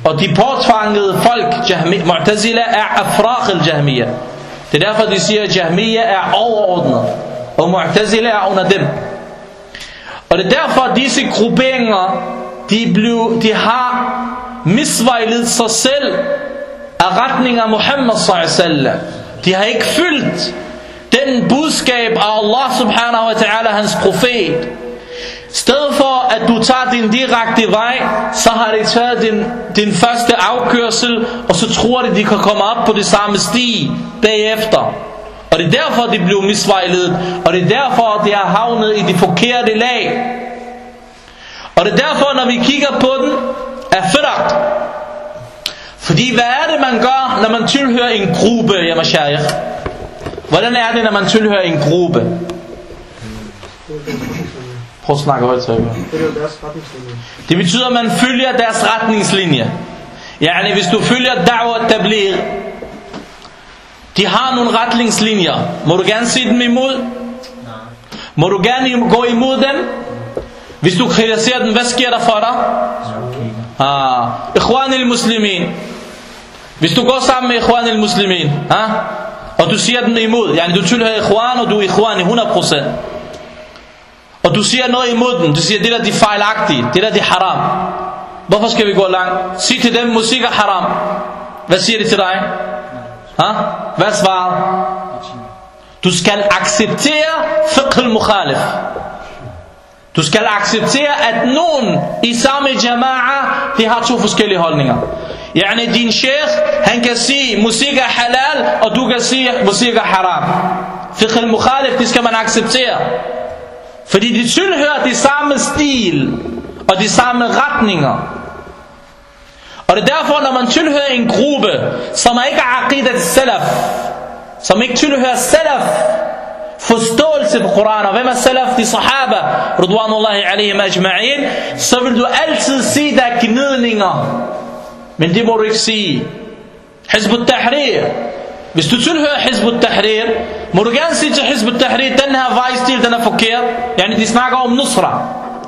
Og de påtvangede folk, Mu'tazila, er afraq al-Jahmiya. Det er derfor de siger at Jahmiya er overordnet, og Mu'tazila er under dem. Og det er derfor at disse grupperinger de har misvejledt sig selv af retning af Muhammad sallallahu alaihi wasallam. De har ikke fyldt den budskab af Allah subhanahu wa ta'ala, hans profet. I stedet for at du tager din direkte vej, så har de taget din første afkørsel, og så tror de kan komme op på det samme sti bagefter. Og det er derfor de blev misvejledet, og det er derfor de har havnet i de forkerte lag. Og det er derfor når vi kigger på den er firaq. Fordi hvad er det man gør når man tilhører en gruppe, ja mashayikh? Hvordan er det når man tilhører en gruppe? Prøv at snakke højt, så jeg Det betyder at man følger deres retningslinje. Yani hvis du følger da'wah tabligh, de har nogle retningslinjer. Må du gerne sige dem imod? Må du gerne gå imod dem? Hvis du kritiserer dem, hvad sker der for dig? Ikhwan al-Muslimin. Hvis du går sammen med Ikhwan al-Muslimin, og du siger dem imod, yani du tilhører Ikhwan, og du er Ikhwan i 100%, og du siger noget imod dem, du siger det der de er fejlagtige, det der de er haram, hvorfor skal vi gå langt? Sig til dem, musik er haram. Hvad siger de til dig? Hvad svarer? Du skal acceptere fiqh al-mukhalif. Du skal acceptere at nogen i samme jama'a, de har to forskellige holdninger. Yani din sheikh, han kan sige musik er halal, og du kan sige musik er haram. Fiqh al-mukhalif, det skal man acceptere, fordi de tilhører de samme stil og de samme retninger. Og det er derfor når man tilhører en gruppe som ikke er aqidat salaf, som ikke tilhører salaf forståelse på Koran, og hvem er salaf? De sahaba ridwanullahi alaihim ajma'in, så vil du altid sige der er gnidninger, men det må du ikke sige. Hizb ut-Tahrir, hvis du tilhører Hizb ut-Tahrir, må du gerne sige til Hizb ut-Tahrir, den her vejstil, den er forkert. Yani de snakker om nusra.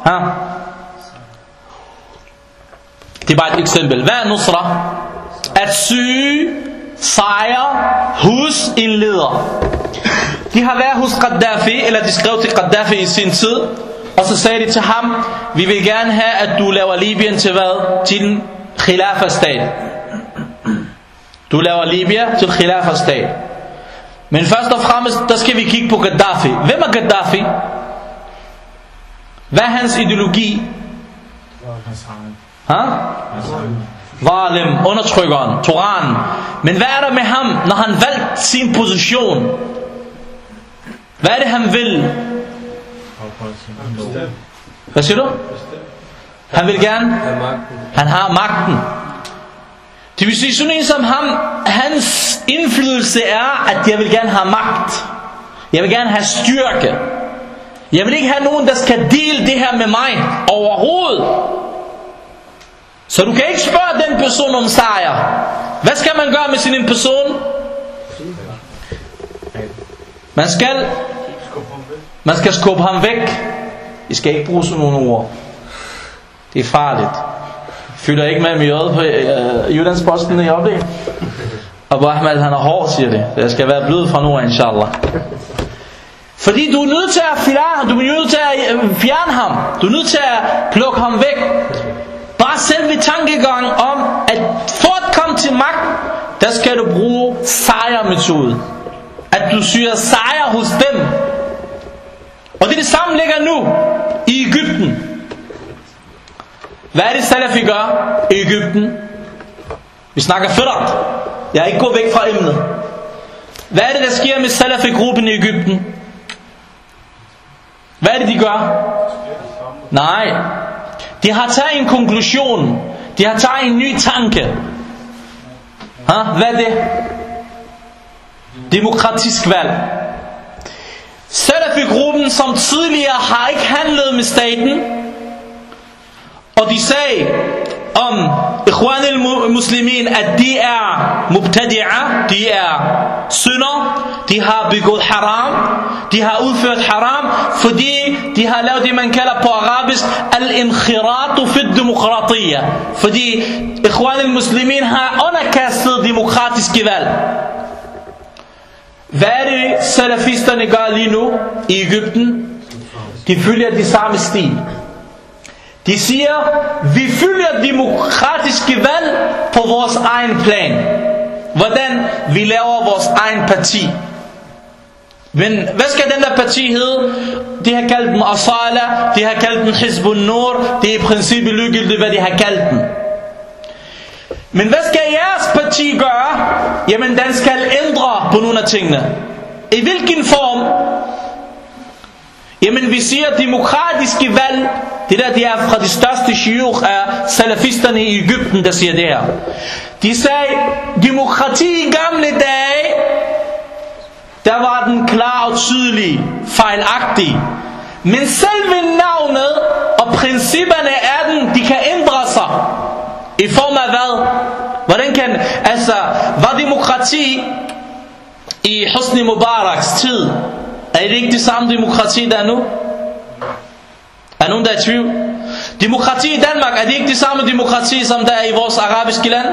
Det er bare et eksempel. Hvad er nusra? At søge sejr hos en leder. De har været hos Gaddafi, eller de skrev til Gaddafi i sin tid, og så sagde de til ham, vi vil gerne have at du laver Libyen til hvad? Til en khilafa-stat. Du laver Libyen til khilafa-stat. Men først og fremmest, der skal vi kigge på Gaddafi. Hvem er Gaddafi? Hvad er hans ideologi? Zalim, undertrykkeren, tyrannen. Men hvad er der med ham, når han valgte sin position? Hvad er det han vil? Hvad siger du? Han vil gerne. Han har magten. Det vil sige sådan en som ham, hans indflydelse er at jeg vil gerne have magt. Jeg vil gerne have styrke. Jeg vil ikke have nogen der skal dele det her med mig overhovedet. Så du kan ikke spørge den person om sejr. Hvad skal man gøre med sin en person? Man skal skubbe ham væk. I skal ikke bruge sådan nogle ord. Det er farligt. Fylder ikke med mjøde på Jyllandsposten i oplæg. Og Ahmed han er hård, siger det. Jeg skal være blød fra nu af, inshallah. Fordi du er nødt til at fjerne ham. Du er nødt til at plukke ham væk. Bare selve tankegang om at for at komme til magt, der skal du bruge sejrmetode. At du syrer sejr hos dem. Og det samme ligger nu i Egypten. Hvad er det Salafi gør i Egypten? Vi snakker firaq. Jeg er ikke gået væk fra emnet. Hvad er det der sker med Salafi-gruppen i Egypten? Hvad er det de gør? Nej. De har taget en konklusion. De har taget en ny tanke. Hvad er det? Demokratisk valg. Salafi-gruppen som tidligere har ikke handlet med staten, og de sagde om Ikhwan al-Muslimin at de er mubtadi'a, de er synder, de har begået haram, de har udført haram, fordi de har lavet det, man kalder på arabisk al-inkhiratu fi demokratiya. Fordi Ikhwan al-Muslimin har underkastet demokratiske valg. Hvad er det, salafisterne gør lige nu i Egypten? De følger de samme stil. De siger, vi følger demokratiske valg på vores egen plan. Hvordan vi laver vores egen parti. Men hvad skal den der parti hedde? De har kaldt den Asala, de har kaldt den Hizbun Nur. Det er i princippet ligegyldigt, hvad de har kaldt den. Men hvad skal jeres parti gøre? Jamen den skal ændre på nogle af tingene. I hvilken form? Jamen vi siger demokratiske valg. Det der, de er fra de største shiur af salafisterne i Egypten, der siger det her. De sagde, demokrati i gamle dage, der var den klar og tydelig, fejlagtig. Men selve navnet og principperne af den, de kan ændre sig. I form af hvad? Hvordan kan, altså, var demokrati i Hosni Mubaraks tid? Er det ikke det samme demokrati, der er nu? Er nogen, der er i tvivl? Demokrati i Danmark, er det ikke det samme demokrati, som der er i vores arabiske land?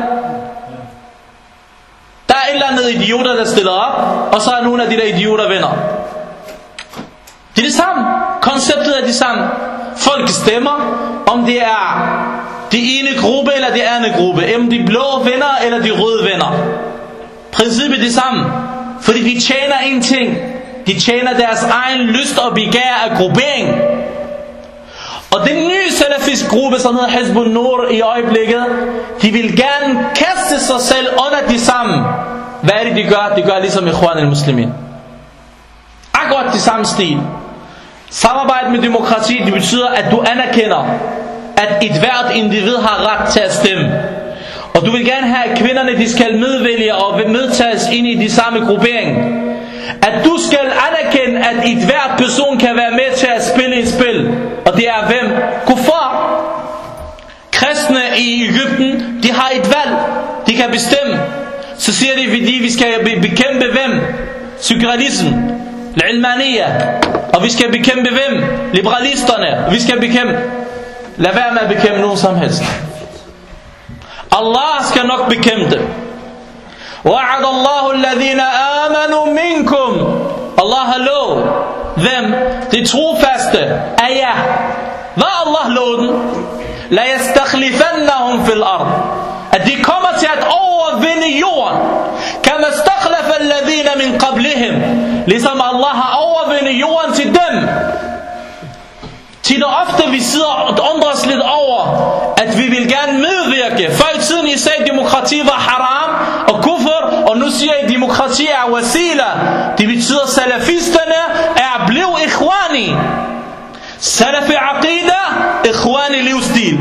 Der er et eller andet idioter, der stiller op, og så er nogle af de der idioter venner. Det er det samme. Konceptet er det samme. Folk stemmer, om det er de ene gruppe eller de anden gruppe. Om de blå venner eller de røde venner. Princippet er det samme. Fordi de tjener en ting. De tjener deres egen lyst og begær af gruppering. Og den nye salafist gruppe, som hedder Hizbun Nur i øjeblikket, de vil gerne kaste sig selv under de samme. Hvad er det, de gør? De gør ligesom Ikhwan al-Muslimin. Akkurat de samme stil. Samarbejde med demokrati, det betyder, at du anerkender, at et hvert individ har ret til at stemme. Og du vil gerne have, at kvinderne de skal medvælge og medtages ind i de samme gruppering. At du skal anerkende, at et hvert person kan være med til at spille et spil. Og det er hvem? Kuffar. Kristne i Egypten, de har et valg. De kan bestemme. Så siger de, fordi vi skal bekæmpe hvem? Sekularismen, l'ilmaniya. Og vi skal bekæmpe hvem? Liberalisterne. Vi skal bekæmpe. Lad være med at bekæmpe nogen som helst. Allah skal nok bekæmpe dem. وَعَدَ اللَّهُ الَّذِينَ آمَنُوا مِنْكُمْ. Allah har lovet hvem? Det trofaste af jer. Hvad Allah lovet dem? لَا يَسْتَخْلِفَنَّهُمْ فِي الْأَرْضِ. At de kommer til at overvinde jorden. كَمَا اسْتَخْلَفَ الَّذِينَ مِنْ قَبْلِهِمْ. Ligesom Allah har overvundet jorden til dem. Til ofte vi sidder og undrer os lidt over, at vi vil gerne medvirke. Før i tiden I sagde, at demokrati var haram og kufr, og nu siger I, at demokrati er wasila. Det betyder, at salafisterne er blevet ikhwani. Salafi aqida, ikhwani livsstil.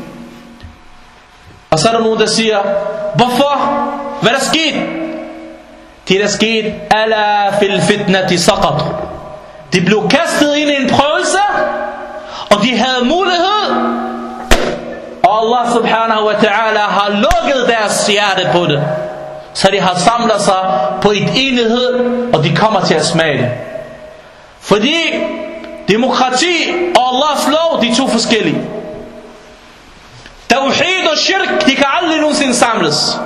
Og så er der nogen, der siger, hvorfor? Hvad er der sket? Det der sket, ala fil fitnati saqat. De blev kastet ind i en prøvelse, og de havde mulighed, og Allah subhanahu wa ta'ala har lukket deres hjerte på det, så de har samlet sig på et enhed, og de kommer til at smage det. Fordi demokrati og Allahs lov, de er to forskellige. Tawhid og shirk, de kan aldrig nogensinde samles.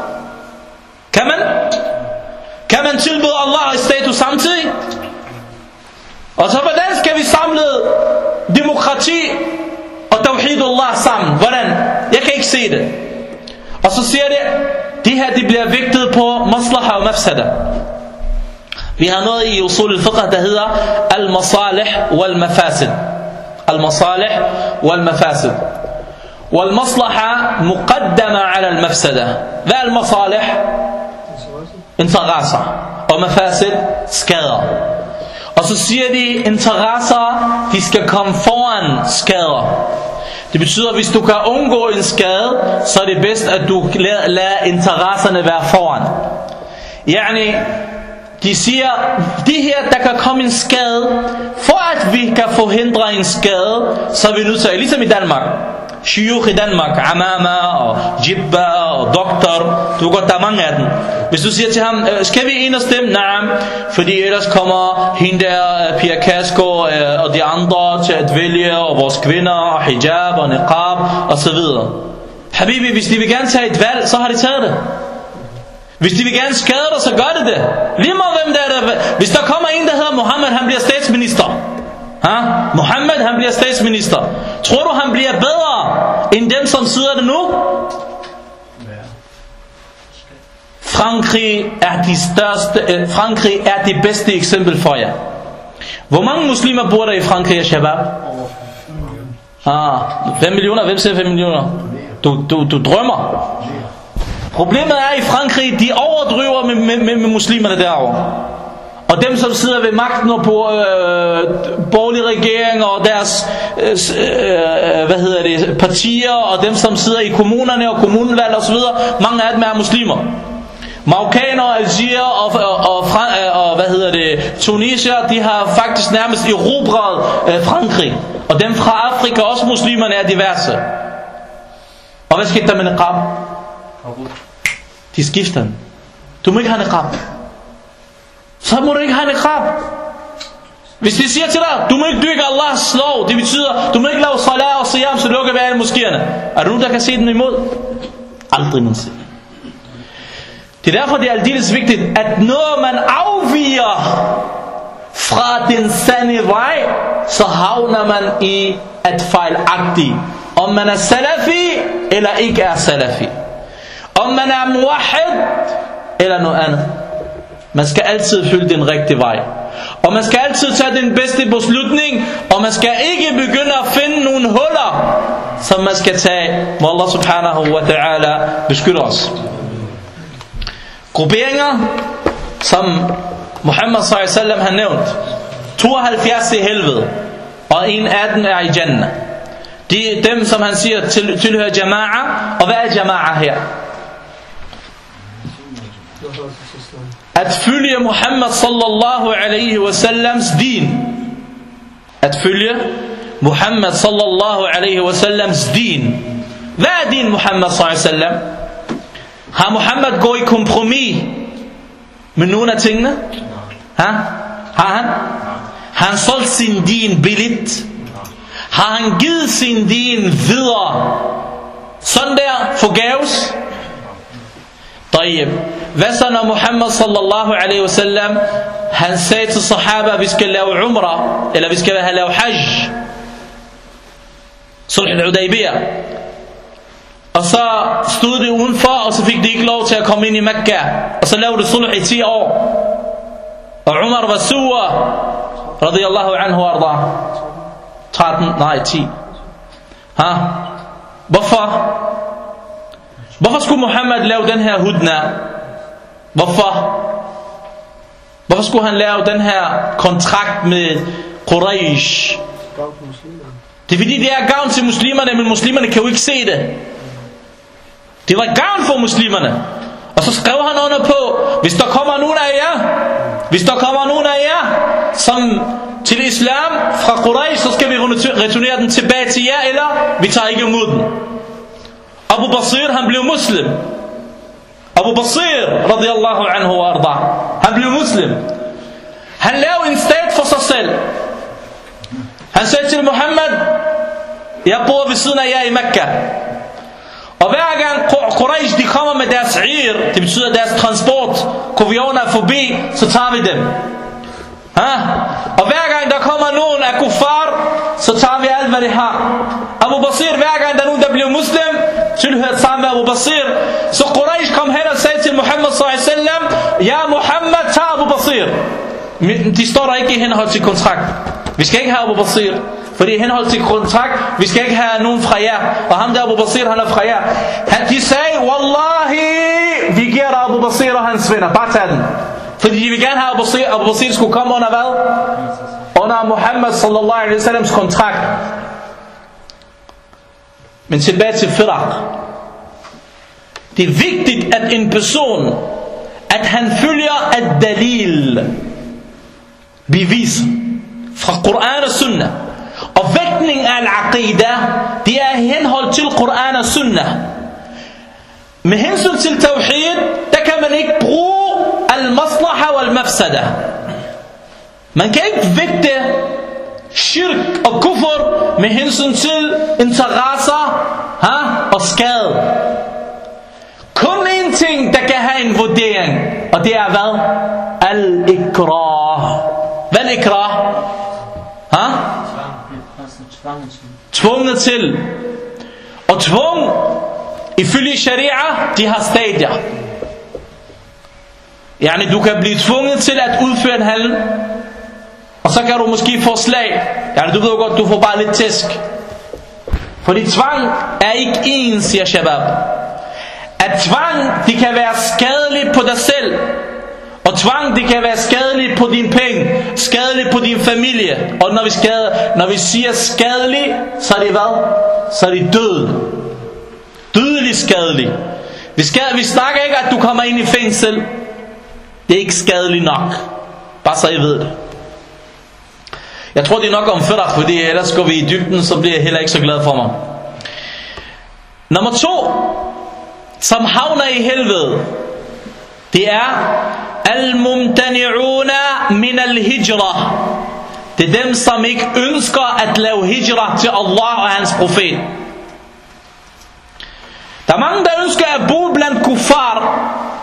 Kan man tilbyde Allah i status samtidig? Og så hvordan skal vi samle demokrati og tawhidullah sammen? Hvordan? Jeg kan ikke se det. Og så siger det, de her de bliver vægtet på maslaha og mafsada. Vi har noget i usul al-fiqh, der hedder al-masalih wal-mafasid. Al-masalih wal-mafasid. Wal-maslaha muqaddama ala al-mafsada. Hvad er al-masalih? Interesser. Og mafasid, skader. Og så siger de, interesser, de skal komme foran skader. Det betyder, at hvis du kan undgå en skade, så er det bedst, at du lader interesserne være foran. Yani, de siger, de her, der kan komme en skade, for at vi kan forhindre en skade, så er vi nødt til, ligesom i Danmark, shuyukh i Danmark, Amama og Jibba og Doktor. Du kan godt, der er mange af dem. Hvis du siger til ham, skal vi en af dem? Nej, fordi ellers kommer hende der, Pia Kasko og de andre til at vælge, og vores kvinder, og hijab og niqab og så videre. Habibi, hvis de vil gerne tage et valg, så har de taget det. Hvis de vil gerne skade dig, så gør det det. Lige meget hvem der. Hvis der kommer en, der hedder Mohammed, han bliver statsminister. Mohammed, han bliver statsminister. Tror du, han bliver bedre end dem, som sidder der nu? Frankrig er det bedste eksempel for jer. Hvor mange muslimer bor der i Frankrig, Shabab? 5 millioner. Hvem siger 5 millioner? Du drømmer. Problemet er i Frankrig, de overdriver med muslimerne derovre. Og dem som sidder ved magten og på borgerlige regeringer og deres partier, og dem som sidder i kommunerne og kommunevalg og så videre, mange af dem er muslimer. Marokkanere, Algier og Tunisia, de har faktisk nærmest erobret Frankrig. Og dem fra Afrika, også muslimerne, er diverse. Og hvad skete der med niqab? De skifter den. Du må ikke have niqab. Så må du ikke have niqab. Hvis de siger til dig, du må ikke dyrke Allahs lov, det betyder, du må ikke lave salat og siyam, så lukker vi alle moskéerne. Er der nogen, der kan se den imod? Aldrig nogensinde. Det er derfor, det er aldeles vigtigt, at når man afviger fra den sande vej, så havner man i at fejlagtig. Om man er salafi eller ikke er salafi. Om man er muwahid eller noget andet. Man skal altid følge den rigtige vej. Og man skal altid tage den bedste beslutning. Og man skal ikke begynde at finde nogle huller, som man skal tage. Må Allah subhanahu wa ta'ala beskytte os. Grupperinger, som Muhammad sallallahu alaihi wasallam har nævnt. 72 i helvede. Og en af dem er i Jannah. Det er dem, som han siger tilhører jama'a. Og hvad er jama'a her? At følge Muhammad sallallahu alaihi wasallams din. At følge Muhammad sallallahu alaihi wasallams din. Hvad er din Muhammad sallallahu alaihi wasallam? Har Muhammad gået i kompromis med nogle af tingene? Har han? Har han solgt sin din billigt? Har han givet sin din videre? Sådan der forgæves? طيب. Hvad så når Muhammad sallallahu alaihi wasallam han sagde til sahaba, vi skal lave umrah, eller vi skal lave hajj, sulh al-Hudaybiyah, og så stod det udenfor, og så fik de ikke lov til at komme ind i Mekka, og så lavede det sulh i 10 år, og Umar var sur radiyallahu anhu arda 10. Hvorfor skulle Muhammad lave den her hudna? Hvorfor skulle han lave den her kontrakt med Quraysh? Det er fordi det er gavn til muslimerne, men muslimerne kan jo ikke se det. Det var gavn for muslimerne. Og så skrev han under på, hvis der kommer nogen af jer, som til islam fra Quraysh, så skal vi returnere den tilbage til jer, eller vi tager ikke imod den. Abu Basir, han blev muslim. Abu Basir radiyallahu anhu wa arda, han blev muslim. Han lavede en stat for sig selv. Han sagde til Muhammad, jeg bor ved siden af jer i Mekka, og hver gang Quraysh de kommer med deres ir, det betyder deres transport, kuvioner forbi, så tager vi dem. Og hver gang der kommer nogen af kuffar, så tager vi alt hvad de har. Abu Basir, hver gang der er nogen der bliver muslim, tilhørt sammen med Abu Basir, så Quraysh kom hen og sagde til Muhammad sallallahu alaihi wasallam, ja Muhammad, tag Abu Basir. De står der ikke i henhold til kontrakt. Vi skal ikke have Abu Basir, fordi i henhold til kontrakt, vi skal ikke have nogen fra jer. Og ham der Abu Basir, han er fra jer. De sagde, wallahi, vi giver dig Abu Basir og hans venner, bare tag den. Fordi de vil gerne have Abu Basir skulle komme under hvad? Under Muhammad sallallahu alaihi wasallams kontrakt. Men tilbage til firaq. Det er vigtigt at en person, at han følger ad-dalil, bevis fra Quran og Sunnah. Og vægtning af al-aqida, det er i henhold forhold til Koran og Sunnah. Med hensyn til tawhid, der kan man ikke bruge al-maslaha wal-mafsada. Man kan ikke vægte shirk og kufr med hensyn til interesser og skade. Kun en ting, der kan have en vurdering, og det er hvad? Al-ikrah. Hvad er ikrah? Tvunget til. Og tvung, ifølge sharia, de har stadier. Yani du kan blive tvunget til at udføre en handling, og så kan du måske få slag. Yani du ved godt, du får bare lidt tæsk. Fordi tvang er ikke ens, siger Shabab. At tvang, det kan være skadeligt på dig selv, og tvang, det kan være skadeligt på dine penge, skadeligt på din familie. Og når vi siger skadeligt, så er det hvad? Så er det død. Dødelig skadelig. Vi snakker ikke, at du kommer ind i fængsel. Det er ikke skadeligt nok. Bare så I ved det. Jeg tror det er nok om fødder, fordi ellers går vi i dybden, så bliver jeg heller ikke så glad for mig. Nummer 2, som havner i helvede, det er al-mumtani'una min al-hijra. Det er dem, som ikke ønsker at lave hijra til Allah og hans profet. Der er mange, der ønsker at bo blandt kuffar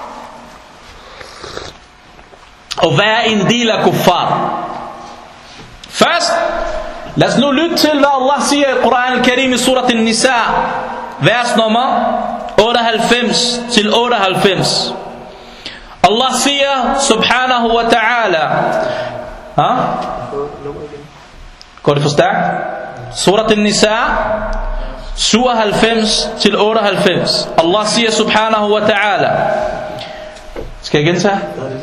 og være en del af kuffar. Først, lad os nu lytte til, hvad Allah siger i Koran al-Karim i surat al-Nisa, vers nummer 98 til 98. Allah siger, subhanahu wa ta'ala, går det for stærkt? Surat al-Nisa, 97 til 98. Allah siger, subhanahu wa ta'ala. Skal jeg gentage?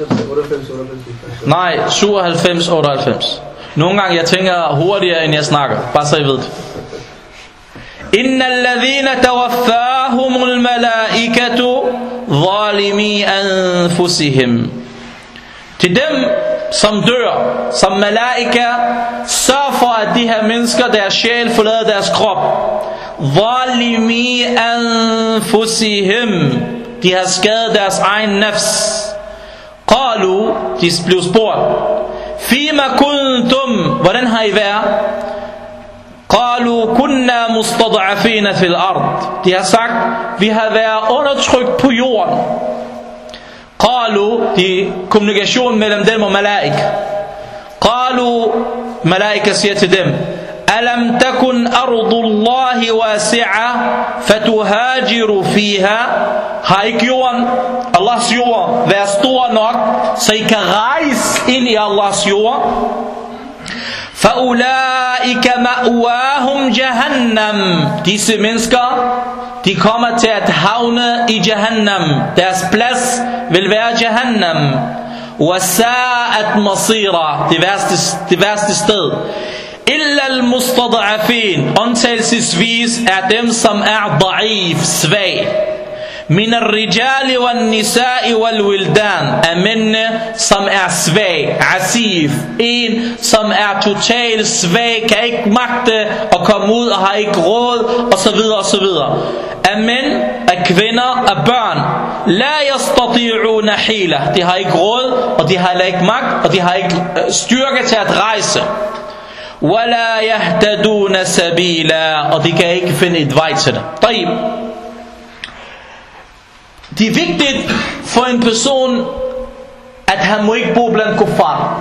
Nej, 97, 98. Nogle gange jeg tænker hurtigere end jeg snakker. Bare så I ved det. Innal ladhina tawaffahumul malaikatu zalimi anfusihim. Til dem som dør, som malaika, sørg for at de her mennesker, deres sjæl forlader deres krop. Zalimi anfusihim. De har skadet deres egen nafs. Qalu, de blev spurgt, fima kuntum, hvordan har I været? Qalu kunna mustad'afina fil ard. De har sagt, vi har været undertrykt på jorden. Qalu, de kommunikation mellem dem og malaika. Qalu, malaika siger til dem, alam takun ardullahi wasi'a fatuhajiru fiha. Har ikke jorden, Allahs jord, været stor nok, så I kan rejse ind i Allahs jord? فَأُولَٰئِكَ مَأْوَاهُمْ جَهَنَّمْ. Disse mennesker, de kommer til at havne i Jahannam. Deres plads vil være Jahannam. وَسَاءَتْ مَصِيرًا. Det værste sted. إِلَّا الْمُسْتَضْعَفِينَ. Undtagelsesvis er dem, som er da'if, svag. Min al-rijali wal-nisa'i wal-wildan. Af mændene, som er svag, asif. En, som er totalt svag, kan ikke magte at komme ud og har ikke råd, og så videre og så videre. Af mænd, af kvinder, af børn. La yastati'una hila. De har ikke råd, og de har heller ikke magt, og de har ikke styrke til at rejse. Wala yahtaduna sabila. Og de kan ikke finde et vej til det. Taib. Det er vigtigt for en person, at han må ikke bo blandt kuffar.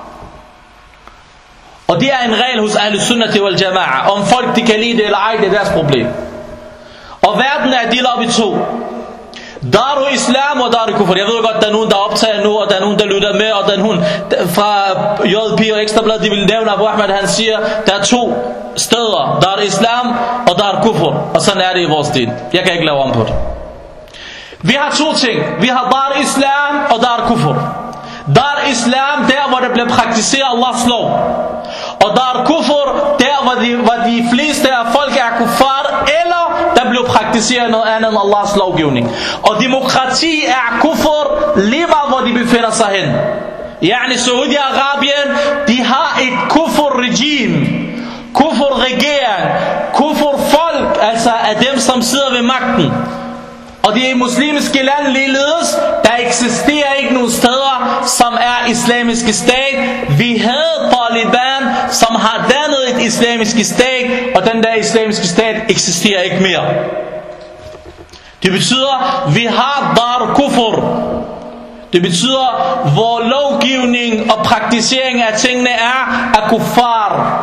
Og det er en regel hos Ahl-Sunnah wal Jama'a. Om folk de kan lide det eller ej, det er deres problem. Og verden er delt op i to. Daru Islam og Daru Kufr. Jeg ved godt, der er nogen, der optager nu, og der er nogen, der lytter med, og der er nogen fra JP og Ekstrablad, de vil nævne, Abu Ahmed, han siger, der er to steder. Daru Islam og Daru Kufr. Og sådan er det i vores del. Jeg kan ikke lave om på det. Vi har to ting. Vi har Dar Islam og Dar Kufr. Dar Islam, der hvor der bliver praktiseret Allahs lov. Og Dar Kufr, der hvor de fleste af folk er kuffar, eller der bliver praktiseret noget andet end Allahs lovgivning. Og demokrati er kufr, lige meget hvor de befinder sig hen. Yani Saudi-Arabien, de har et kufr-regime, kufr-regering, kufr-folk, altså sig af dem, som sidder ved magten. Og de muslimske lande ligeledes, der eksisterer ikke nogen steder, som er islamiske stat. Vi havde Taliban, som har dannet et islamiske stat, og den der islamiske stat eksisterer ikke mere. Det betyder, vi har Dar Kufr. Det betyder, hvor lovgivning og praktisering af tingene er af kuffar.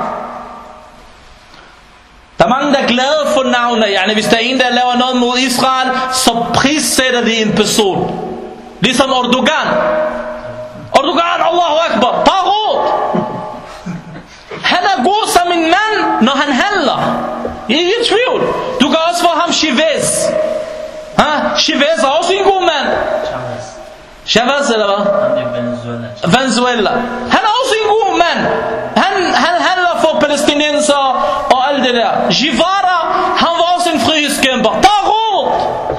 Der er mange, der er glade for navnet. Hvis der er en, der laver noget mod Israel, så prissætter de en person. Ligesom Erdogan. Erdogan, Allahu Akbar, Taghut. Han er god som en mand, når han handler. Ikke i tvivl. Du kan også få ham Chavez. Chavez er også en god mand. Chavez eller hvad? Venezuela. Han er også en god mand. Han handler for palæstinenser og alt det der. Guevara, han var også en frihedskæmper. Taghut.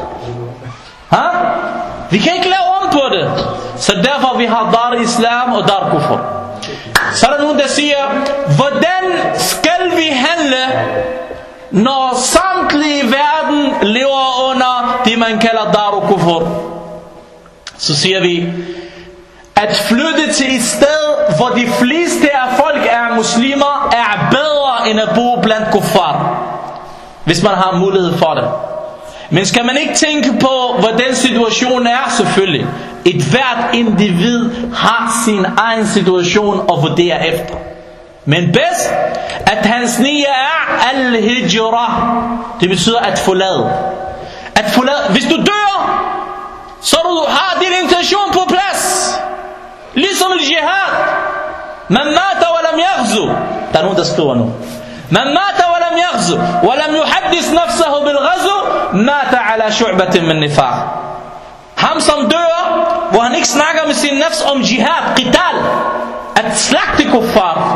Vi kan ikke lave om på det. Så derfor vi har Dar Islam og Dar Kufr. Så er der nogen, der siger, hvordan skal vi handle, når samtlige verden lever under det, man kalder Dar Kufr? Så siger vi, at flytte til et sted, hvor de fleste af folk er muslimer, er bedre end at bo blandt kuffar, hvis man har mulighed for det. Men skal man ikke tænke på, hvordan situationen er? Selvfølgelig. Et hvert individ har sin egen situation at vurdere efter. Men bedst, at hans niyya er al-hijra. Det betyder at forlade. At forlade. Hvis du dør, så du har din intention på plads. Ligesom al-jihad. Man mata wa lam yaghzu. Der er nogen, der skriver nu. Man mata wa lam yaghzu wa lam yuhaddis nafsahu bil ghazu mata ala shu'batin min nifaq. Ham som dør, hvor han ikke snakker med sin nafs om jihad, qital, at slagte kuffar.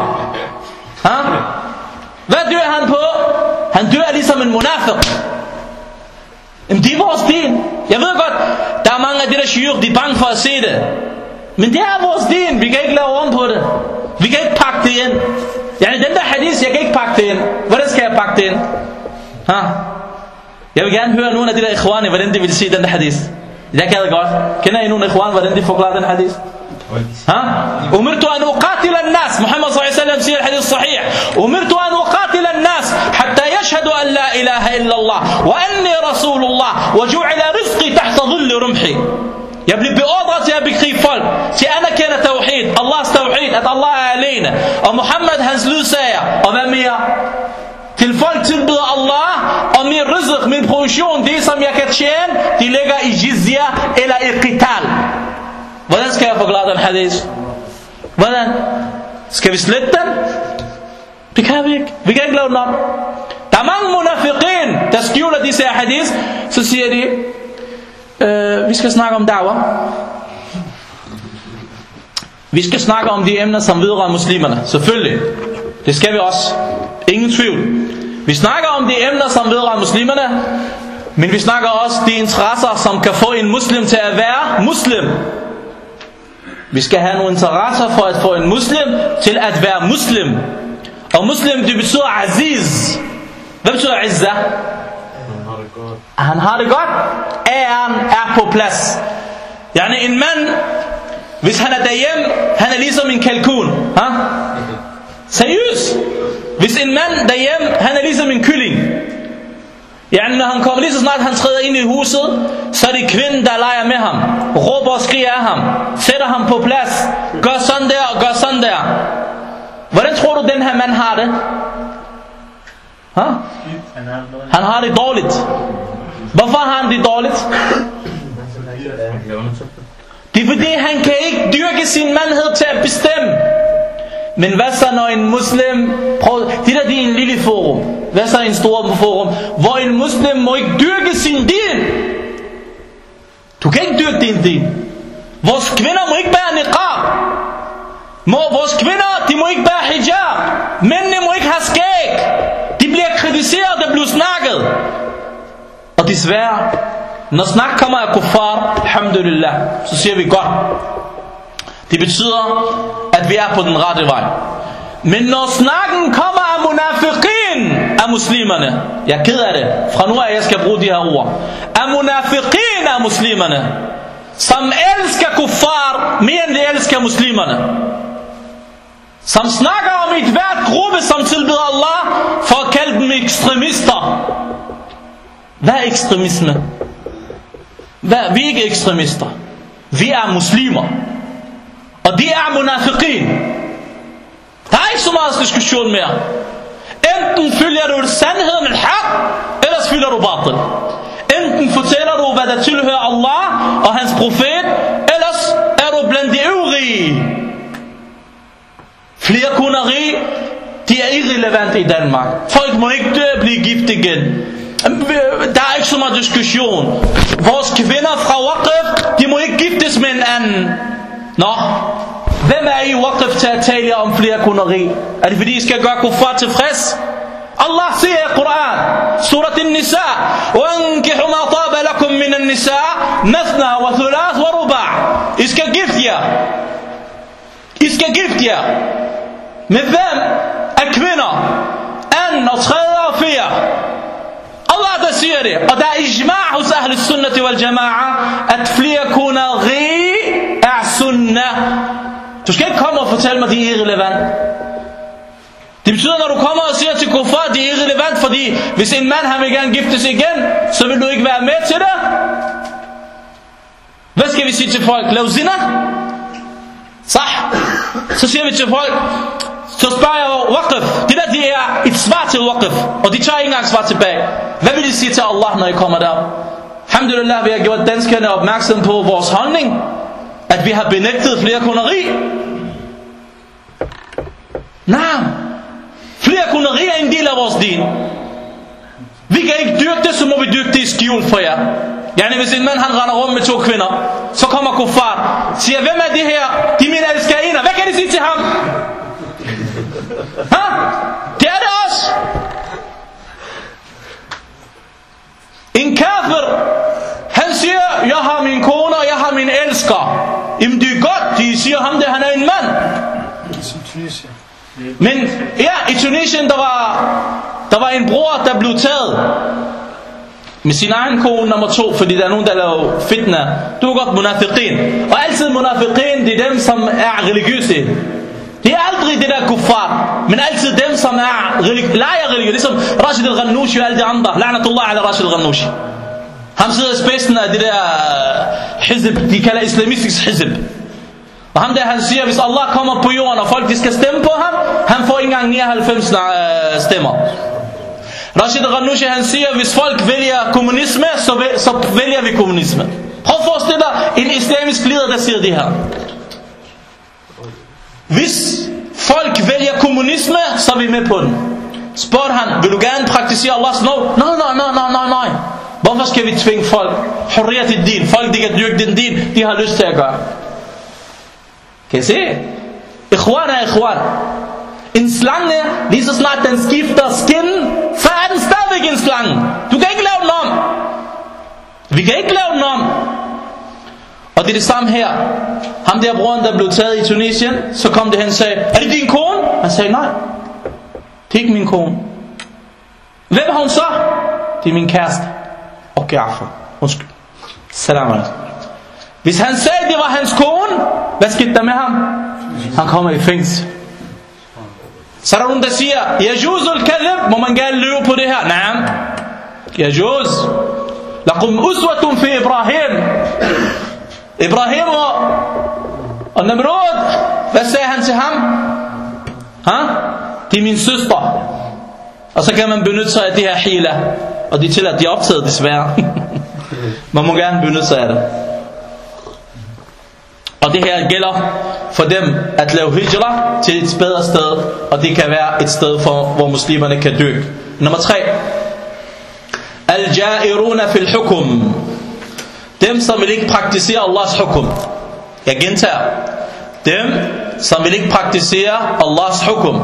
Hvad dør han på? Han dør ligesom en munafiq. Men det er vores din. Jeg ved godt, der er mange af de der shiur, de er bange for at se det. Men det er vores din. Vi kan ikke lave om på det. Vi kan ikke pakke det ind. Den der hadith, jeg kan ikke pakke det ind. Hvordan skal jeg pakke det ind? Jeg vil gerne høre nogle af de der ikhwani, hvordan de vil se den der hadith. Jeg kan det godt. Kender I nogle ikhwan, hvordan de forklarer den hadith? أمرت أن أقاتل الناس. محمد صلى الله عليه وسلم سير الحديث الصحيح. أمرت أن أقاتل الناس حتى يشهدوا أن لا إله إلا الله وأني رسول الله وجعل رزقي تحت ظل رمحي. Jeg blev beordret til at bekrige folk, til at anerkende tawhid, Allahs tawhid, at Allah er alene, og Muhammad hans lydsager, og hvad mere? Til folk tilbyder Allah, og min rizq, min produktion, det som jeg kan tjene, de ligger i jizya eller i qital. Hvordan skal jeg forklare den hadith? Hvordan? Skal vi slette den? Det kan vi ikke. Vi kan ikke lave den om. Der er mange munafiqin, der skjuler disse hadith. Så siger de, vi skal snakke om da'wah. Vi skal snakke om de emner, som vedrører muslimerne. Selvfølgelig. Det skal vi også. Ingen tvivl. Vi snakker om de emner, som vedrører muslimerne. Men vi snakker også de interesser, som kan få en muslim til at være muslim. Vi skal have nogle interesser for at få en muslim til at være muslim. Og muslim, det betyder aziz. Hvad betyder izza? Han har det godt. Æren er på plads. En mand, hvis han er derhjemme, han er ligesom en kalkun. Seriøst. Hvis en mand derhjemme, han er ligesom en kylling. Når han kommer, lige så snart han træder ind i huset, så er det kvinden, der leger med ham, råber og skriger af ham, sætter ham på plads, gør sådan der og gør sådan der. Hvordan tror du den her mand har det? Han har det dårligt. Hvorfor har han det dårligt? Det er fordi han kan ikke dyrke sin mandhed til at bestemme. Men hvad så når en muslim det er en lille forum. Hvad så en stor forum, hvor en muslim må ikke dyrke sin din? Du kan ikke dyrke din din. Vores kvinder må ikke bære niqab. Vores kvinder, de må ikke bære hijab. Mændene må ikke have skæg. De bliver kritiseret, der bliver snakket. Og desværre, når snak kommer af kuffar, alhamdulillah, så siger vi godt. Det betyder, at vi er på den rette vej. Men når snakken kommer af munafiqin, af muslimerne, jeg er ked af det, fra nu af jeg skal bruge de her ord, er munafiqin af muslimerne, som elsker kuffar mere end de elsker muslimerne, som snakker om et hvert gruppe, som tilbeder Allah, for at kalde dem ekstremister. Hvad er ekstremisme? Vi er ikke ekstremister. Vi er muslimer. Og de er munafiqin. Der er ikke så meget diskussion mere. Enten følger du sandheden al-haq, ellers følger du batil. Enten fortæller du, hvad der tilhører Allah og hans profet, ellers er du blandt de øvrige. Flerkoneri, de er irrelevante i Danmark. Folk må ikke blive gift igen. Der er ikke så meget diskussion. Vores kvinder fra Waqf, de må ikke giftes med en anden. Nå, hvem er I Waqf til at tale om flerkoneri? Er det fordi I skal gøre kuffar tilfreds? Allah siger i Koran, surat An-Nisa, وَانْكِحُوا مَا طَابَ لَكُمْ مِنَ النِّسَاءِ مَثْنَى وَثُلَاث وَرُبَاعَ. I skal gifte jer. I skal gifte jer. Med hvem? Af kvinder. Anden og tredje og fjerde. Allah der siger det. Og der er ijma' hos Ahl Sunnah wal Jama'a, at flerkoneri er sunnah. Du skal ikke komme og fortælle mig, de er irrelevant. Det betyder, når du kommer og siger til kuffar, det er irrelevant, fordi hvis en mand han vil gerne giftes igen, så vil du ikke være med til det. Hvad skal vi sige til folk? Lav zina? Så siger vi til folk, så spørger jeg Waqf. Det der, det er et svar til Waqf, og de tager ikke engang svar tilbage. Hvad vil de sige til Allah, når I kommer der? Alhamdulillah, vi har gjort danskerne opmærksom på vores holdning, at vi har benægtet flerkoneri. Nej, flerkoneri er en del af vores din. Vi kan ikke dyrke det, så må vi dyrke det i skjul for jer. Hvis en mand han render rundt med 2 kvinder, så kommer kuffar, siger, hvem er det her? De er mine elskeriner. Hvad kan de sige til ham? Det er det også. En kafir, han siger, jeg har min kone og jeg har min elsker. Jamen det er godt, de siger ham det, han er en mand. Men ja, i Tunesien der var en bror, der blev taget med sin egen kone nummer 2, fordi der er nogen, der laver fitna. Du er godt munafiqin. Og altid munafiqin, det er dem, som er religiøse. Det er aldrig det der kuffar, men altid dem, som er religiøse. Ligesom Rashid al-Ghanouchi og alle de andre. La'natullah ala Rashid al-Ghanouchi. Han sidder i spidsen af det der hizb, de kalder islamistisk hizb. Og ham der, han siger, hvis Allah kommer på jorden, og folk de skal stemme på ham, han får ikke engang 99 stemmer. Rashid al-Ghanouchi, han siger, hvis folk vælger kommunisme, så vælger vi kommunisme. Prøv at forestille dig en islamisk leder, der siger det her. Hvis folk vælger kommunisme, så er vi med på den. Spørger han, vil du gerne praktisere Allahs lov? Nej. Hvorfor skal vi tvinge folk? Hurriyat ad-din. Folk, de kan dyrke den din, de har lyst til at gøre. Kan I se? Ikhwan er ikhwan. En slange, lige så snart den skifter skin, så er den stadigvæk en slange. Du kan ikke lave den om. Vi kan ikke lave den om. Og det er det samme her. Ham der broren, der blev taget i Tunesien, så kom det hen og sagde, er det din kone? Han sagde, nej. Det er ikke min kone. Hvem har hun så? Det er min kæreste. Okay, affer. Undskyld. Salam alaikum. Hvis han sagde, det var hans kone, hvad skete der med ham? Han kommer i fængsel. Så er der nogen, der siger, Yajuzul kadhib, må man gerne løbe på det her? Nej. Yajuz. Lakum uswatun fi Ibrahim. Ibrahim og Namrud, hvad sagde han til ham? Det er min søster. Og så kan man benytte sig af det her hila. Og det er til at de er optaget desværre. Man må gerne benytte sig af det. Og det her gælder for dem at lave hijra til et bedre sted. Og det kan være et sted, hvor muslimerne kan dø. Nummer 3. Al-ja'iruna fil hukum. Dem, som vil ikke praktisere Allahs hukum. Jeg gentager. Dem, som vil ikke praktisere Allahs hukum.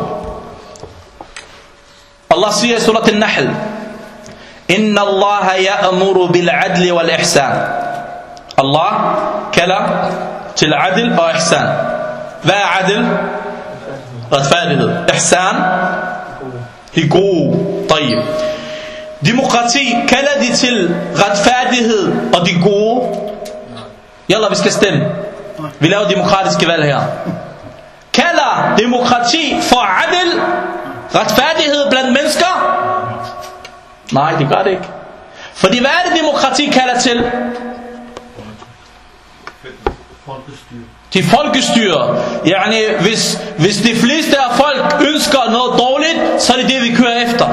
Allah siger i surat An-Nahl, Inna Allah ya'muru bil adli wal ihsan. Allah kalder til adl og ihsan. Hvad er adl? Retfærdighed. Ihsan, det gode. طيب. Demokrati, kalder de til retfærdighed og de gode? Jalla, vi skal stemme. Vi laver demokratiske valg her. Kalder demokrati for adel, retfærdighed blandt mennesker? Nej, det gør det ikke. Fordi hvad er det demokrati kalder til? Folkestyre. Til folkestyre. Yani, hvis de fleste af folk ønsker noget dårligt, så er det det, vi kører efter.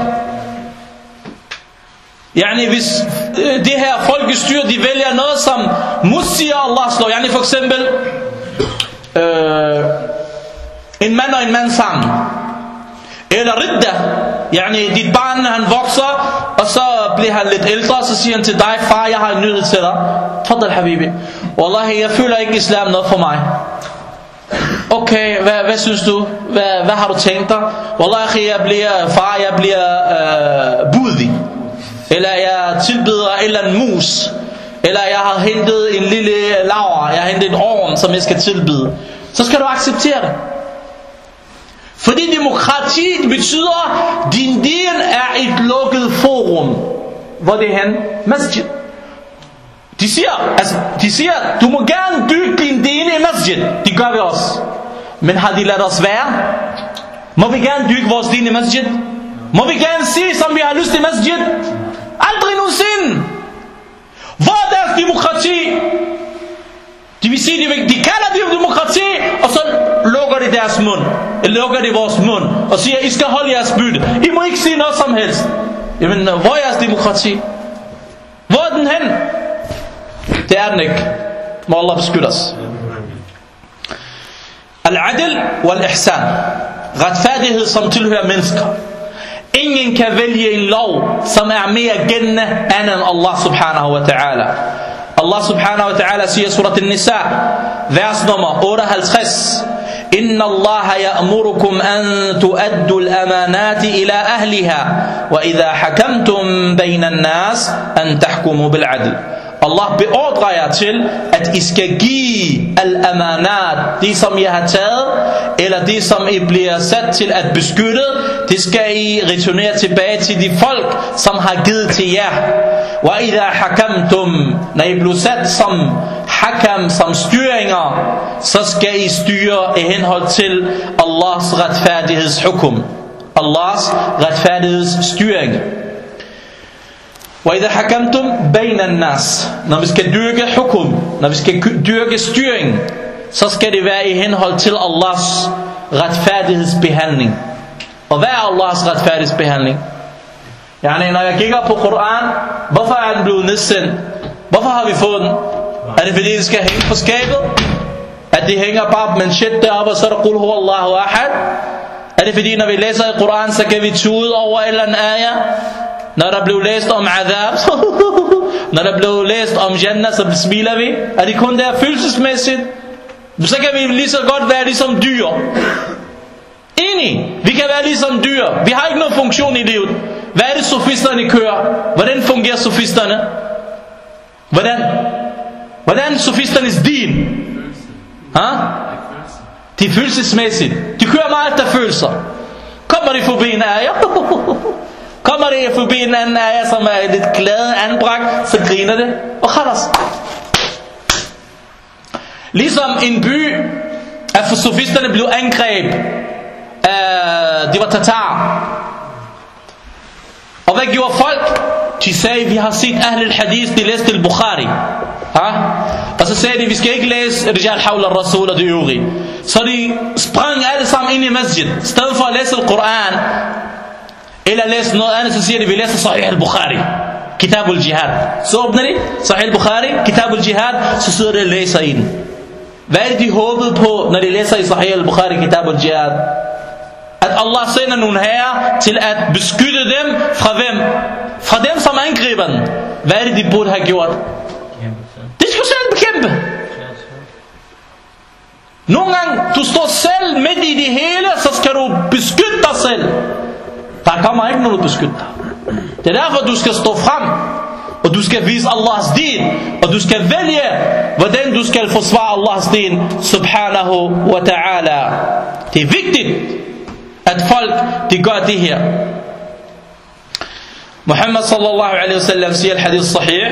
Yani, hvis det her folkestyre, de vælger noget, som modsiger Allahs lov. Yani, for eksempel, en mand og en mand sammen. Eller ridda. Yani, dit barn, han vokser, og så bliver han lidt ældre, så siger han til dig, far, jeg har en nyhed til dig. Faddal, habibi. Wallahi, jeg føler ikke islam noget for mig. Okay, hvad synes du? Hvad har du tænkt dig? Wallahi, jeg bliver budi. Eller jeg tilbeder en eller anden mus. Eller jeg har hentet en lille laver. Jeg har hentet en ovn, som jeg skal tilbede. Så skal du acceptere det. Fordi demokrati betyder, din din er et lukket forum. Hvor det er hen? Masjid. De siger, du må gerne dyrke din din i masjid. Det gør vi også. Men har de ladt os være? Må vi gerne dyrke vores din i masjid? Må vi gerne sige, som vi har lyst i masjid? Aldrig nogensinde. Hvor er deres demokrati? De vil sige, de kalder det demokrati, og så lukker de deres mund. Eller lukker de vores mund, og siger, I skal holde jeres bytte. I må ikke sige noget som helst. Jamen, hvor er jeres demokrati? Hvor er den hen? Det er den ikke. Må Allah beskytte os. Al-adl wal-ihsan. Retfærdighed, som tilhører mennesker. Ingen kan vælge en lov, som er mere gældende end Allah subhanahu wa ta'ala. Allah subhanahu wa ta'ala siger i surat An-Nisa, vers nummer 58. Inna Allah ya'murukum an tu'addu al-amanati ila ahliha, wa idha hakamtum bayna an-nas an tahkumu bil-'adl. Allah beordrer jer til, at I skal give al-amanat, det som I har taget, eller det som I bliver sat til at beskytte, det skal I returnere tilbage til de folk, som har givet til jer. Wa idha hakamtum, når I bliver sat som hakam, som styringer, så skal I styre i henhold til Allahs retfærdighedshukum, Allahs retfærdighedsstyring. وَإِذَا حَكَمْتُمْ بَيْنَ النَّاسِ. Når vi skal dyrke hukum, når vi skal dyrke styring, så skal det være i henhold til Allahs retfærdighedsbehandling. Og hvad er Allahs retfærdighedsbehandling? Yani, når jeg kigger på Koran, hvorfor er den blevet nedsendt? Hvorfor har vi fået den? Er det fordi det skal hænge på skabet? At det hænger bare på manchet deroppe, og så er der Qul huwa Allahu ahad? Er det fordi når vi læser i Koran, så kan vi tude over en eller anden ayah? Når der blev læst om adab, når der blev læst om Jannah, så smiler vi. Er det kun der følelsesmæssigt? Så kan vi lige så godt være ligesom dyr. Enig, vi kan være ligesom dyr. Vi har ikke nogen funktion i livet. Hvad er det sofisterne kører? Hvordan fungerer sofisterne? Hvordan sofisternes din? De er følelsesmæssigt. De kører meget efter følelser. Kommer de forbi en ayah? Kommer det forbi en anden ayah, som er lidt glad anbragt, så griner det, og khalas. Ligesom en by, at for sofisterne blev angreb, de var tatar. Og hvad gjorde folk? De sagde, vi har set Ahl al-Hadith, de læste al-Bukhari. Og så sagde de, vi skal ikke læse Rijal Hawla al-Rasul og det øvrige. Så de sprang alle sammen ind i masjid. I stedet for at læse al-Quran, eller læse noget andet, så siger de, vi læser Sahih al-Bukhari, Kitab al-Jihad. Så åbner de Sahih al-Bukhari, Kitab al-Jihad, så sidder de og læser i den. Hvad er det de håbede på, når de læser i Sahih al-Bukhari, Kitab al-Jihad? At Allah sender nogle herrer til at beskytte dem fra hvem? Fra dem som angriber den. Hvad er det de burde have gjort? De skulle selv bekæmpe. Nogle gange du står selv midt i det hele, så skal du beskytte dig selv. Der kommer ikke noget at beskytte dig. Det er derfor du skal stå frem, og du skal vise Allahs din, og du skal vælge hvordan du skal forsvare Allahs din subhanahu wa ta'ala. Det er vigtigt at folk de gør det her. Muhammad sallallahu alaihi wasallam siger al-hadith sahih.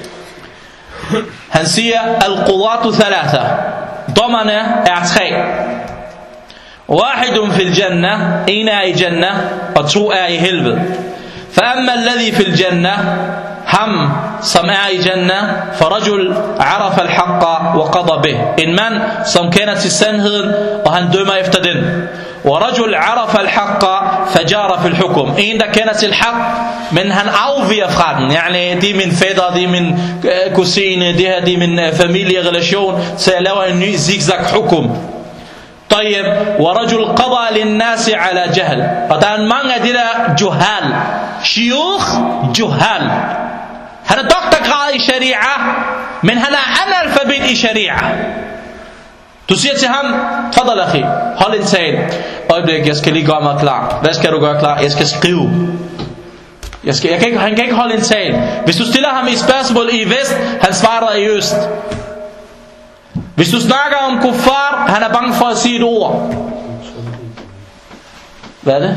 Han siger, al-qudatu thalatha. Dommerne er 3. Wahidun fil jannah, en er i jannah, og 2 er i helvede. فأما الذي في الجنة ham som er i Jannah, farajul arafa al-haqqa wa qada bih, en mand som kender til sandheden og han dømmer efter den. Wa rajul arafa al-haqqa fajara fil hukm, en der kender til haq, men han afviger fra den. Yani, det er min fætter, det er min kusine, det her det er min familierelation, så jeg laver en ny zigzag hukum. طيب ورجل قضى للناس على جهل, og der er mange af de der juhal, shiyukh juhal. Han er doktorgrad i sharia, men han er analfabet i sharia. Du siger til ham, tafadhal akhi, hold en tale. Øjeblik, jeg skal lige gøre mig klar. Hvad skal du gøre klar? Jeg skal skrive. Han kan ikke holde en tale. Hvis du stiller ham i spørgsmål i vest, han svarer i øst. Hvis du snakker om kuffar, han er bange for at sige et ord. Hvad er det?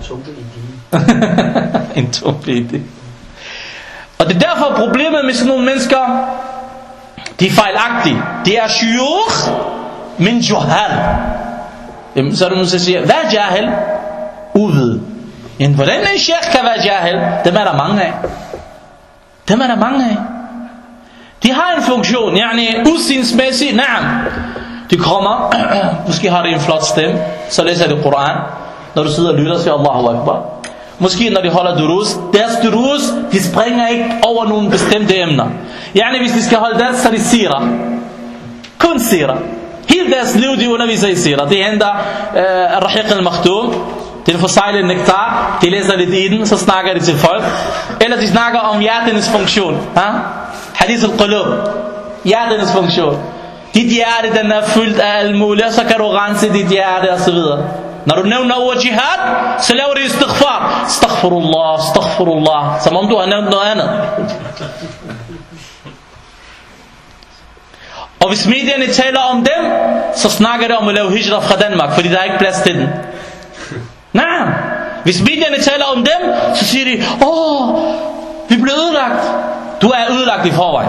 En tumpe idé. Og det er derfor problemet med sådan nogle mennesker, de er fejlagtige. De er shuyukh, men juhal. Så er du nødt til at sige, hvad er jahil? Uvid. Men hvordan en sheikh kan være jahil? Dem er der mange af. De har en funktion, yani udsynsmæssigt, naam. De kommer, måske har de en flot stemme, så læser de Koran. Når du sidder og lytter, siger Allahu Akbar. Måske når de holder durus, deres durus, de springer ikke over nogle bestemte emner. Yani hvis de skal holde dans, så de sira. Kun sira. Hele deres liv, de underviser i sira. Det henter Rahiq al-Makhtum, den forsejlede nektar, de læser lidt i den, så snakker de til folk. Eller de snakker om hjertenes funktion. Hadith al-Qulub, hjertenes funktion. Dit hjerte, den er fyldt af alt muligt, og så kan du rense dit hjerte og så videre. Når du nævner ordet jihad, så laver du istighfar. Astaghfirullah, som om du har nævnt noget andet. Og hvis medierne taler om dem, så snakker de om at lave hijra fra Danmark, fordi der er ikke plads til den. Nej. Hvis medierne taler om dem, så siger de, vi blev ødelagt. Du er ødelagt i forvejen.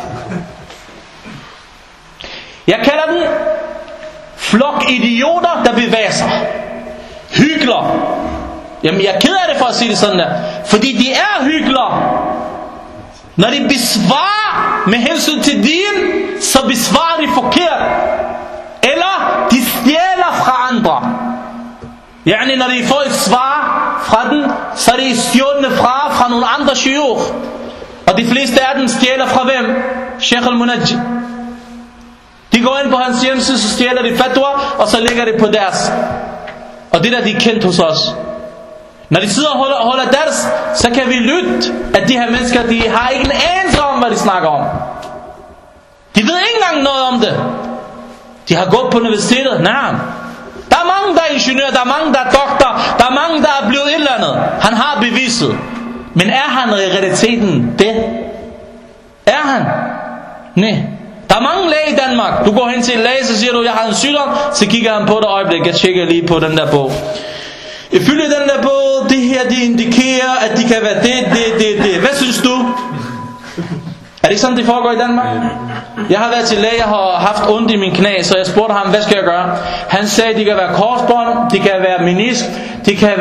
Jeg kalder den flok idioter, der bevæger sig. Hykler. Jamen jeg er ked af det for at sige det sådan der, fordi de er hykler. Når de besvarer med hensyn til din, så besvarer de forkert. Eller de stjæler fra andre. Yani når de får et svar fra den, så er de stjålende fra nogle andre shuyukh. Og de fleste af dem stjæler fra hvem? Sheikh al-Munajjid. De går ind på hans hjemmeside, så stjæler de fatwa, og så lægger de på deres. Og det der, de er kendt hos os. Når de sidder og holder deres, så kan vi lytte, at de her mennesker, de har ikke en anelse om, hvad de snakker om. De ved ikke engang noget om det. De har gået på universitetet. Nej. Der er mange, der er ingeniør, der er mange, der er doktor, der er mange, der er blevet et eller andet. Han har beviset. Men er han i realiteten det? Er han? Nej. Der er mange læger i Danmark. Du går hen til en læge, så siger du, jeg har en sygdom. Så kigger han på det øjeblik. Jeg tjekker lige på den der bog. Ifølge den der bog, det her, det indikerer, at de kan være det. Hvad synes du? Er det ikke sådan, det foregår i Danmark? Jeg har været til læge, jeg har haft ondt i min knæ, så jeg spurgte ham, hvad skal jeg gøre? Han sagde, de kan være korsbånd, de kan være menisk, de kan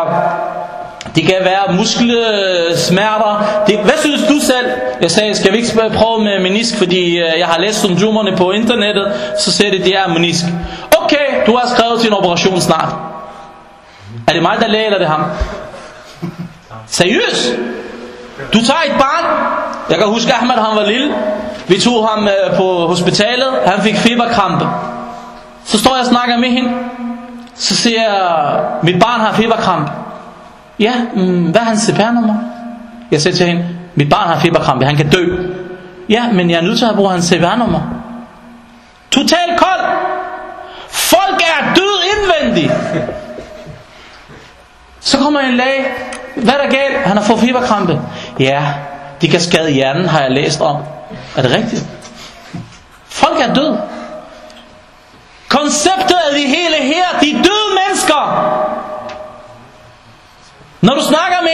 være muskelsmerter. Hvad synes du selv? Jeg sagde, skal vi ikke prøve med menisk, fordi jeg har læst symptomerne på internettet, så siger de er menisk. Okay, du har skrevet til en operation snart. Er det mig, der læger, eller det ham? Seriøst? Du tager et barn. Jeg kan huske, Ahmed, han var lille. Vi tog ham på hospitalet. Han fik feberkrampe. Så står jeg og snakker med hende. Så siger jeg, mit barn har feberkrampe. Ja, hvad er hans CPR-nummer? Jeg siger til hende, mit barn har feberkrampe, han kan dø. Ja, men jeg er nødt til at bruge hans CPR-nummer. Totalt kold. Folk er død indvendigt. Så kommer en læge. Hvad er der galt? Han har fået feberkrampe. Ja, de kan skade hjernen, har jeg læst om. Er det rigtigt? Folk er døde. Konceptet af det hele her, de døde mennesker. Når du snakker med en, de har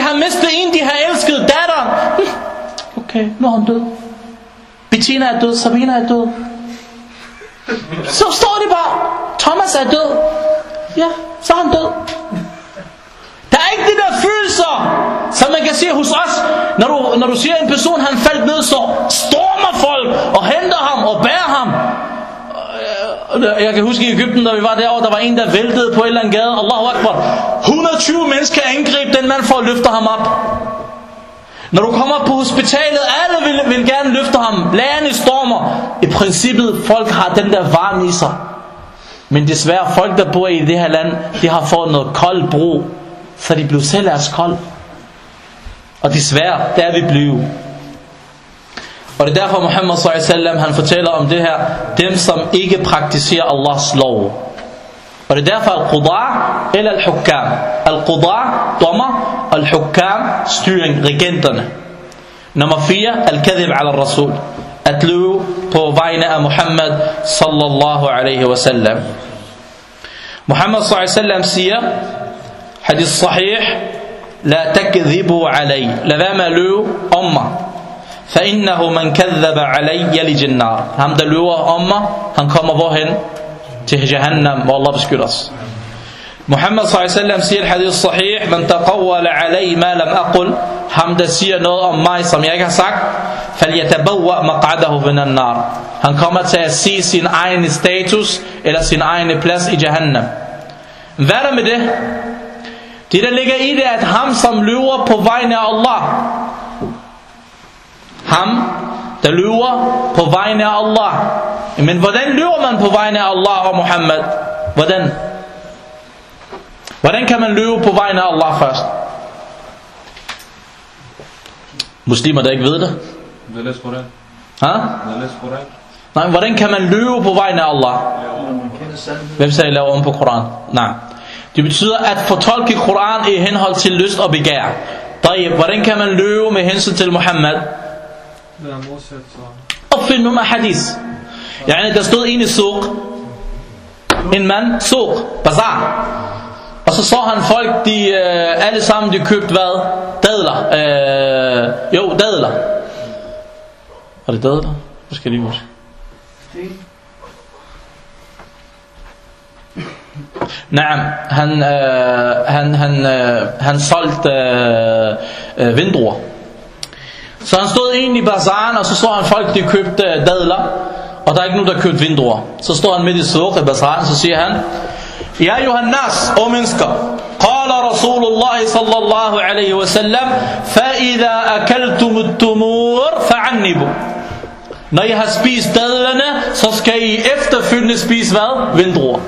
har mistet en, de har elsket, datteren. Okay, nu er han død. Bettina er død, Sabina er død. Så står det bare, Thomas er død. Ja, så er han død. Der er ikke de der følelser, som man kan se hos os. Når du siger en person, han faldt ned, så stormer folk og henter ham og bærer ham. Jeg kan huske i Egypten, da vi var derovre, der var en, der væltede på en eller anden gade. Allahu Akbar. 120 mennesker angreb den mand for at løfte ham op. Når du kommer på hospitalet, alle vil gerne løfte ham. Lærerne stormer. I princippet, folk har den der varme i sig. Men desværre, folk der bor i det her land, de har fået noget koldt brug, så de blev selv deres kold. Og desværre, der er vi blevet. Og det er derfor Muhammad s.a.v. han fortæller om det her, dem som ikke praktiserer Allahs lov. Og det er derfor al-Qudar eller al-Hukam. Al-Qudar, dommer, al-Hukam, styring, regenterne. Nummer 4, al-Kadhib ala al-Rasul. At løbe på vegne af Muhammad sallallahu alaihi wasallam. Muhammad sallallahu alaihi siger, hadith sahih, la takdhibu alay. Lad være med at løbe om mig. فإنه من كذب علي يلج النار. Ham der løber om mig, han kommer hvorhen? Til Jahannam, hvor Allah beskytter os. Muhammad s.a.v. siger i hadith sahih, man taqawwala alay ma lam aqul. Ham der siger noget om mig, som jeg ikke har sagt, falyatabawwa maq'adahu min an-nar. Han kommer til at se sin egen status eller sin egen plads i Jahannam. Hvad er der med det? Det der ligger i det, at ham som løber på vegne af Allah, ham der løber på vegne af Allah. Men hvordan løber man på vegne af Allah og Muhammad? Hvordan kan man løbe på vegne af Allah først? Muslimer der ikke ved det. Nej, hvordan kan man løbe på vegne af Allah? Hvem sagde lave om på Koran? Nej. Det betyder at fortolke Koran i henhold til lyst og begær. Hvordan kan man løbe med hensyn til Muhammad? Opfind nogle hadith. Der stod en i suq, en mand, suq, bazar. Og så han folk, de alle sammen de købte hvad? Dadler. Dadler. Var det dadler? Hvad skal jeg lige huske? Nej, han solgte vindruer. Så han stod ind i bazaren, og så så han folk, de købte dadler, og der er ikke nogen, der købte vindruer. Så står han midt i suq i bazaren, så siger han, ja Johannes, o mennesker, qala Rasulullah sallallahu alaihi wasallam, فَإِذَا أَكَلْتُمُ التُّمُورِ فَعَنِّبُ. Når I har spist dadlerne, så skal I efterfølgende spise hvad? Vindruer.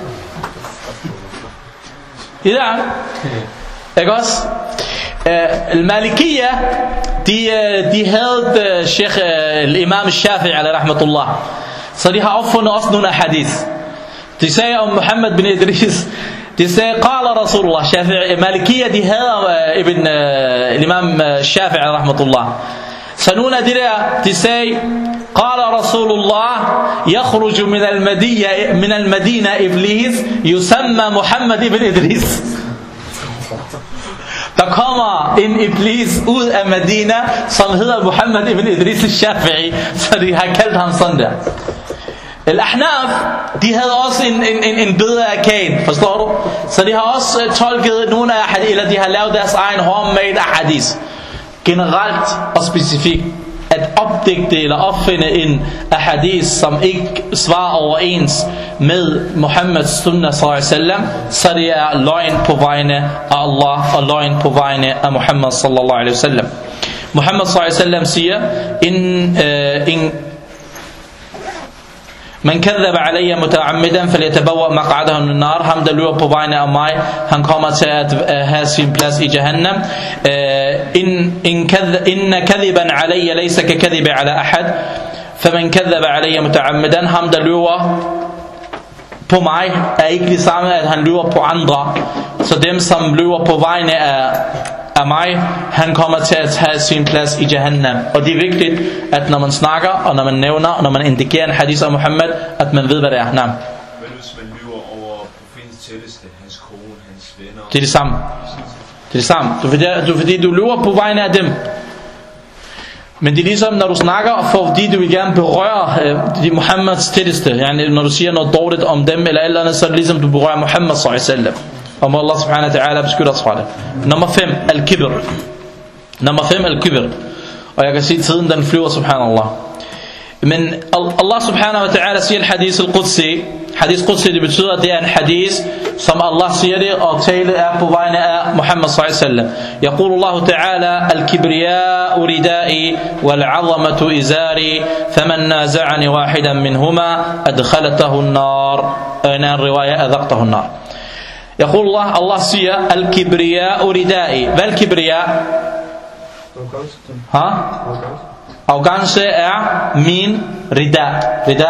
Det der, ikke også? Al-Malikiyya, de havde Sheikh al-Imam Shafi'i ala rahmatullah. Så de har opfundet også nogle hadith. De sagde om Muhammad bin Idris, de sagde qala Rasulullah. Malikiyya, de havde ibn al-Imam Shafi'i ala rahmatullah. Så nogle af de der, de sagde qala Rasulullah yakhruju min al-Madina iblis yusamma Muhammad ibn Idris. Der kommer en iblis ud af Medina, som hedder Muhammad ibn Idris al-Shafi'i, så de har kaldt ham sådan der. Al-Ahnaf, de havde også en bid af kagen, forstår du? Så de har også tolket nogle af hadith, eller de har lavet deres egen homemade hadith. Generelt og specifikt, at opdigte eller opfinde en hadith, som ikke svarer overens med Muhammeds sunnah sallallahu alaihi wasallam, så det er løgn på vegne af Allah og løgn på vegne af Muhammad sallallahu alaihi wasallam. Muhammad sallallahu alaihi wasallam siger, man kadhaba alayya muta'ammidan falyatabawwa maq'adahu min an-nar. Ham der løber på vegne af mig, han kommer til at have sin plads i Jahannam. Inna kadhiban alayya laysa ka kadhibi ala ahad. Faman kadhaba alayya muta'ammidan. Ham der løber på mig er ikke det samme, at han løber på andre. Så dem som løber på vegne af mig, han kommer til at have sin plads i Jahannam. Og det er vigtigt, at når man snakker, og når man nævner, og når man indikerer en hadith af Muhammad, at man ved, hvad det er. Men hvis man lyver over profetens tætteste, hans kone, hans venner... Det er det samme. Det er det samme. Fordi du løber på vegne af dem. Men det er ligesom når du snakker, fordi du vil gerne berøre de Muhammeds tætteste. Når du siger noget dårligt om dem eller alt andet, så er det ligesom du berører Muhammad sallallahu alaihi wasallam. Og må Allah subhanahu wa ta'ala beskytte os fra det. Nummer 5, al-kibr. Nummer 5, al-kibr. Og jeg kan sige tiden den flyver, subhanallah. Men Allah subhanahu wa ta'ala siger hadith al-Qudsi. Hadith Qudsi, det betyder at det er en hadith som Allah siger det, og tale er på vegne af Muhammad sallallahu alaihi wasallam. Yaqulu Allah ta'ala al-kibriya'u ridai wal-'azamatu izari faman naza'ani wahidan minhuma adkhalatahu an-nar. En riwaya adhaqtahu an-nar. Yaqulu Allah siger al-kibriya'u ridai. Hvad er kibriya? Arrogance er min rida. Rida?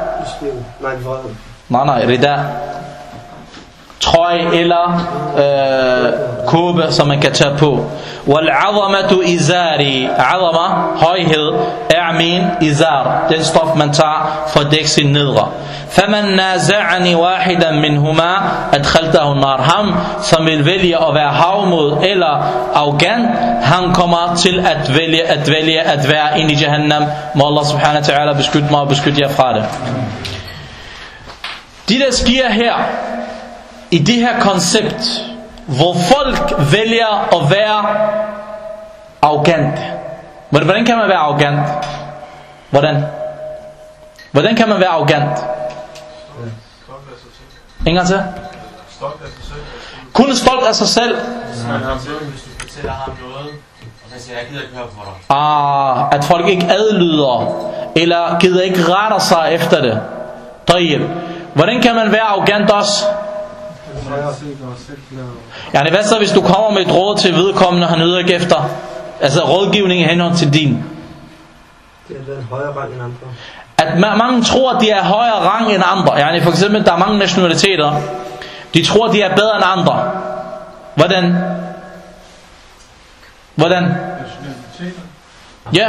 Nej, rida. Trøje eller kåbe, som man kan tage på. Wal-'azamatu izari. 'Azama, højhed, er min izar. Den stof man tager for at dække sin nedre. Faman naza'ani wahidan minhuma adkhaltahu an-nar. Ham som vil vælge at være havmod eller arrogant, han kommer til at være inde i Jahannam. Må Allah subhanahu wa ta'ala beskytte mig og beskytte jer fra det. De der sker her i det her koncept, hvor folk vælger at være arrogante. Hvordan kan man være arrogant? Hvordan kan man være arrogant? Ingen til? Kun stolt af sig selv. Hvis du fortæller ham noget, og så siger jeg gider ikke høre på dig. At folk ikke adlyder, eller gider ikke rette sig efter det. Tayyib. Hvordan kan man være arrogant også? Hvad så hvis du kommer med et råd til vedkommende, han yder ikke efter? Altså rådgivning i henhold til din. Det er en højere rang end andre. At mange tror at de er højere rang end andre. For eksempel der er mange nationaliteter, de tror de er bedre end andre. Hvordan? Ja.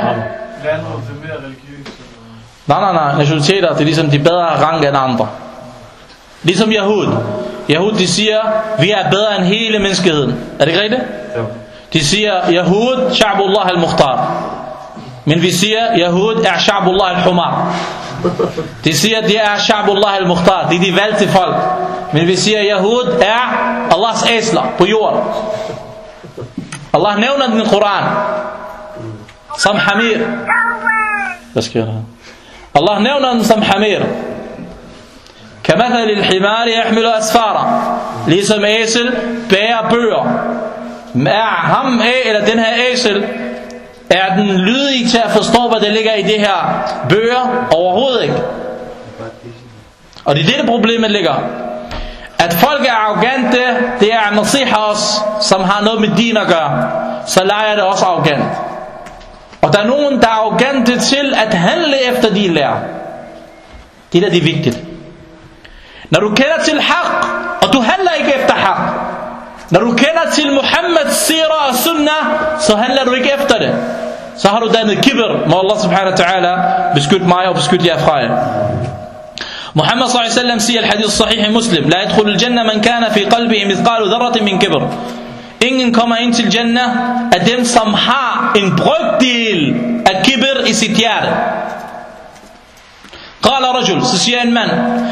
Nej, nationaliteter, det er ligesom de bedre rang end andre. Ligesom Yahud, de siger, vi er bedre end hele menneskeheden. Er det ikke rigtigt? Jo. De siger, Yahud, Sha'bullah al-Mukhtar. Men vi siger, Yahud er Sha'bullah al-Humar. De siger, det er Sha'bullah al-Mukhtar. Det er de valgte folk. Men vi siger, Yahud er Allahs æsler på jorden. Allah nævner den i Koran som hamir. Hvad sker der? Allah nævner den som hamir. كمثل الحمار يحمل أسفارا. Ligesom æsel bærer bøger. Ham eller den her æsel, er den lydig til at forstå hvad der ligger i det her bøger? Overhovedet ikke. Og det er det problemet ligger. At folk er arrogante, det er nasiha også, som har noget med din at gøre. Så leger det også arrogant. Og der er nogen der er arrogante til at handle efter de lærer. Det er vigtigt. Når du kender til haq, og du handler ikke efter haq. Når du kender til Muhammeds sira og sunnah, så handler du ikke efter det. Så har du dannet kibr. Må Allah subhanahu wa ta'ala beskytte mig og beskytte jer fra jer. Muhammad sallallahu alaihi wasallam siger al-hadith sahih i Muslim: La yadkhulu al-jannah man kana fi qalbihi mithqalu dharratin min kibr. Ingen kommer ind til Jannah af dem som har en brøkdel af kibr i sit hjerte. قال رجل سيان من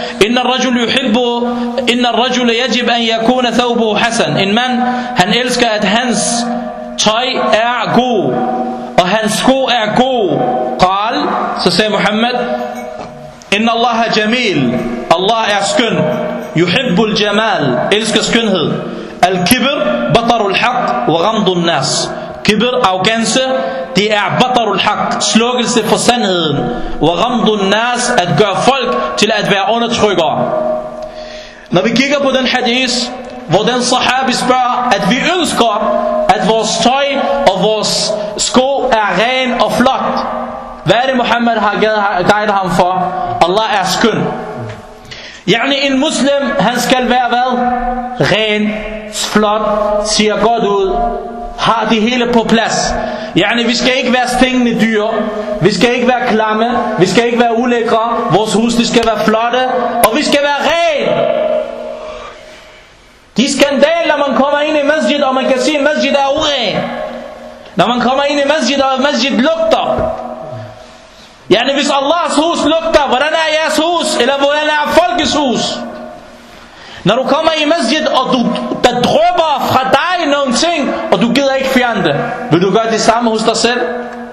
إن الرجل يجب أن يكون ثوبه حسن. En mand han elsker at hans tøj er god og hans sko er god. قال så sagde Muhammad: إن الله جميل. Allah er skøn. يحب الجمال. Elsker skønhed. الكبر بطر الحق وغمض الناس. Kibr, arrogance, det er batarul haq, slukkelse for sandheden, og ghamdun nas, at gøre folk til at være undertrykkere. Når vi kigger på den hadith, hvor den sahabi spørger, at vi ønsker, at vores tøj og vores sko er ren og flot. Hvad er det Muhammad har guidet ham for? Allah er skøn. En muslim, han skal være hvad? Ren, flot, ser godt ud, har det hele på plads. Vi skal ikke være stinkende dyr. Vi skal ikke være klamme. Vi skal ikke være ulækre. Vores hus, de skal være flotte. Og vi skal være ren. De skandaler, man kommer ind i masjid, og man kan se, at masjid er uren. Når man kommer ind i masjid, og masjid lugter. Yani hvis Allahs hus lugter, hvordan er jeres hus? Eller hvordan er folkets hus? Når du kommer i masjid, og der drypper fra dig nogle ting, og du gider ikke fjerne det, vil du gøre det samme hos dig selv?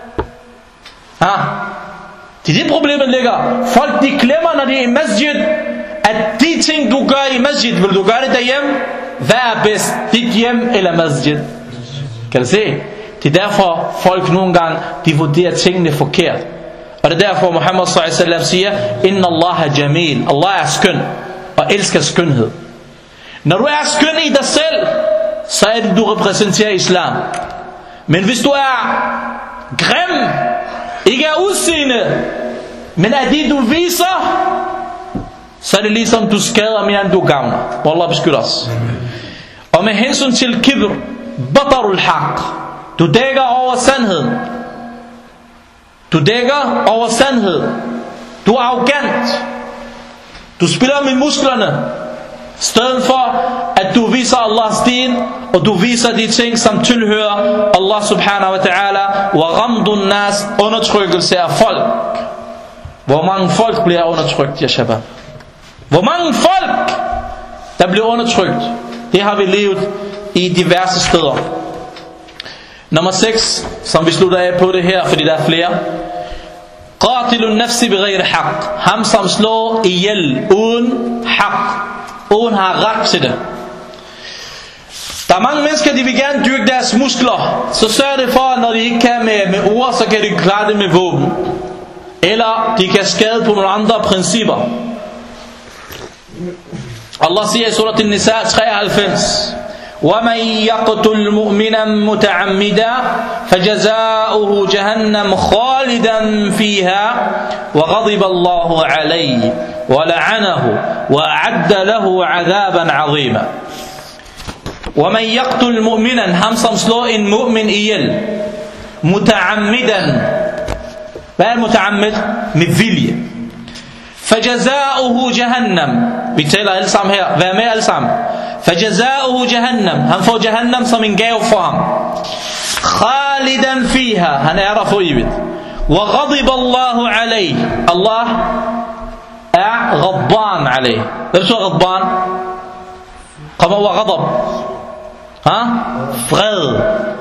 Det er det problemet ligger. Folk de glemmer, når de er i masjid, at de ting du gør i masjid, vil du gøre det derhjemme? Hvad er bedst? Dit hjem eller masjid? Kan du se? Det er derfor folk nogle gange de vurderer tingene forkert. Og det er derfor Muhammad sallallahu alaihi wasallam siger: Inna Allah jamil. Allah er skøn og elsker skønhed. Når du er skøn i dig selv, så er det du repræsenterer islam. Men hvis du er grim, ikke er udseende, men er det du viser, så er det ligesom du skader mere end du gavner. Må Allah beskytte os. Og med hensyn til kibr, batarul haq, du dækker over sandheden. Du dækker over sandhed. Du er arrogant. Du spiller med musklerne, stedet for at du viser Allahs din, og du viser de ting som tilhører Allah subhanahu wa ta'ala. Wa ghamdun nas, undertrykkelse af folk. Hvor mange folk bliver undertrykt, ya shabab? Hvor mange folk der bliver undertrykt? Det har vi levet i diverse steder. Nummer 6, som vi slutter af på det her, fordi der er flere. Qatilun nafsi bighayri haqq. Ham som slår ihjel uden haq, uden har ret til det. Der er mange mennesker, de vil gerne dyrke deres muskler. Så sørger det for, at når de ikke kan med ord, så kan de klare det med våben. Eller de kan skade på nogle andre principper. Allah siger i surat An-Nisa 93: وَمَنْ يَقْتُلْ مُؤْمِنًا مُتَعَمِّدًا فَجَزَاؤُهُ جَهَنَّمْ خَالِدًا فِيهَا وَغَضِبَ اللَّهُ عَلَيْهِ وَلَعَنَهُ وَأَعَدَّ لَهُ عَذَابًا عَظِيمًا. وَمَنْ يَقْتُلْ مُؤْمِنًا, ham som slår en mu'min ihjel, مُتَعَمِّدًا. Hvad er muta'ammid? Med vilje. فَجَزَاؤُهُ جَهَنَّمْ. Vi taler alle sammen her. Vær med alle sammen. فَجَزَاؤُهُ جَهَنَّمْ. Han får Jahannam som en gave for ham. خَالِدًا فِيهَا. Han er der for evigt. وَغَضِبَ اللَّهُ عَلَيْهِ. Allah er غضبان عليه. Hvad betyder غضبان? Kom over غضب. Fred.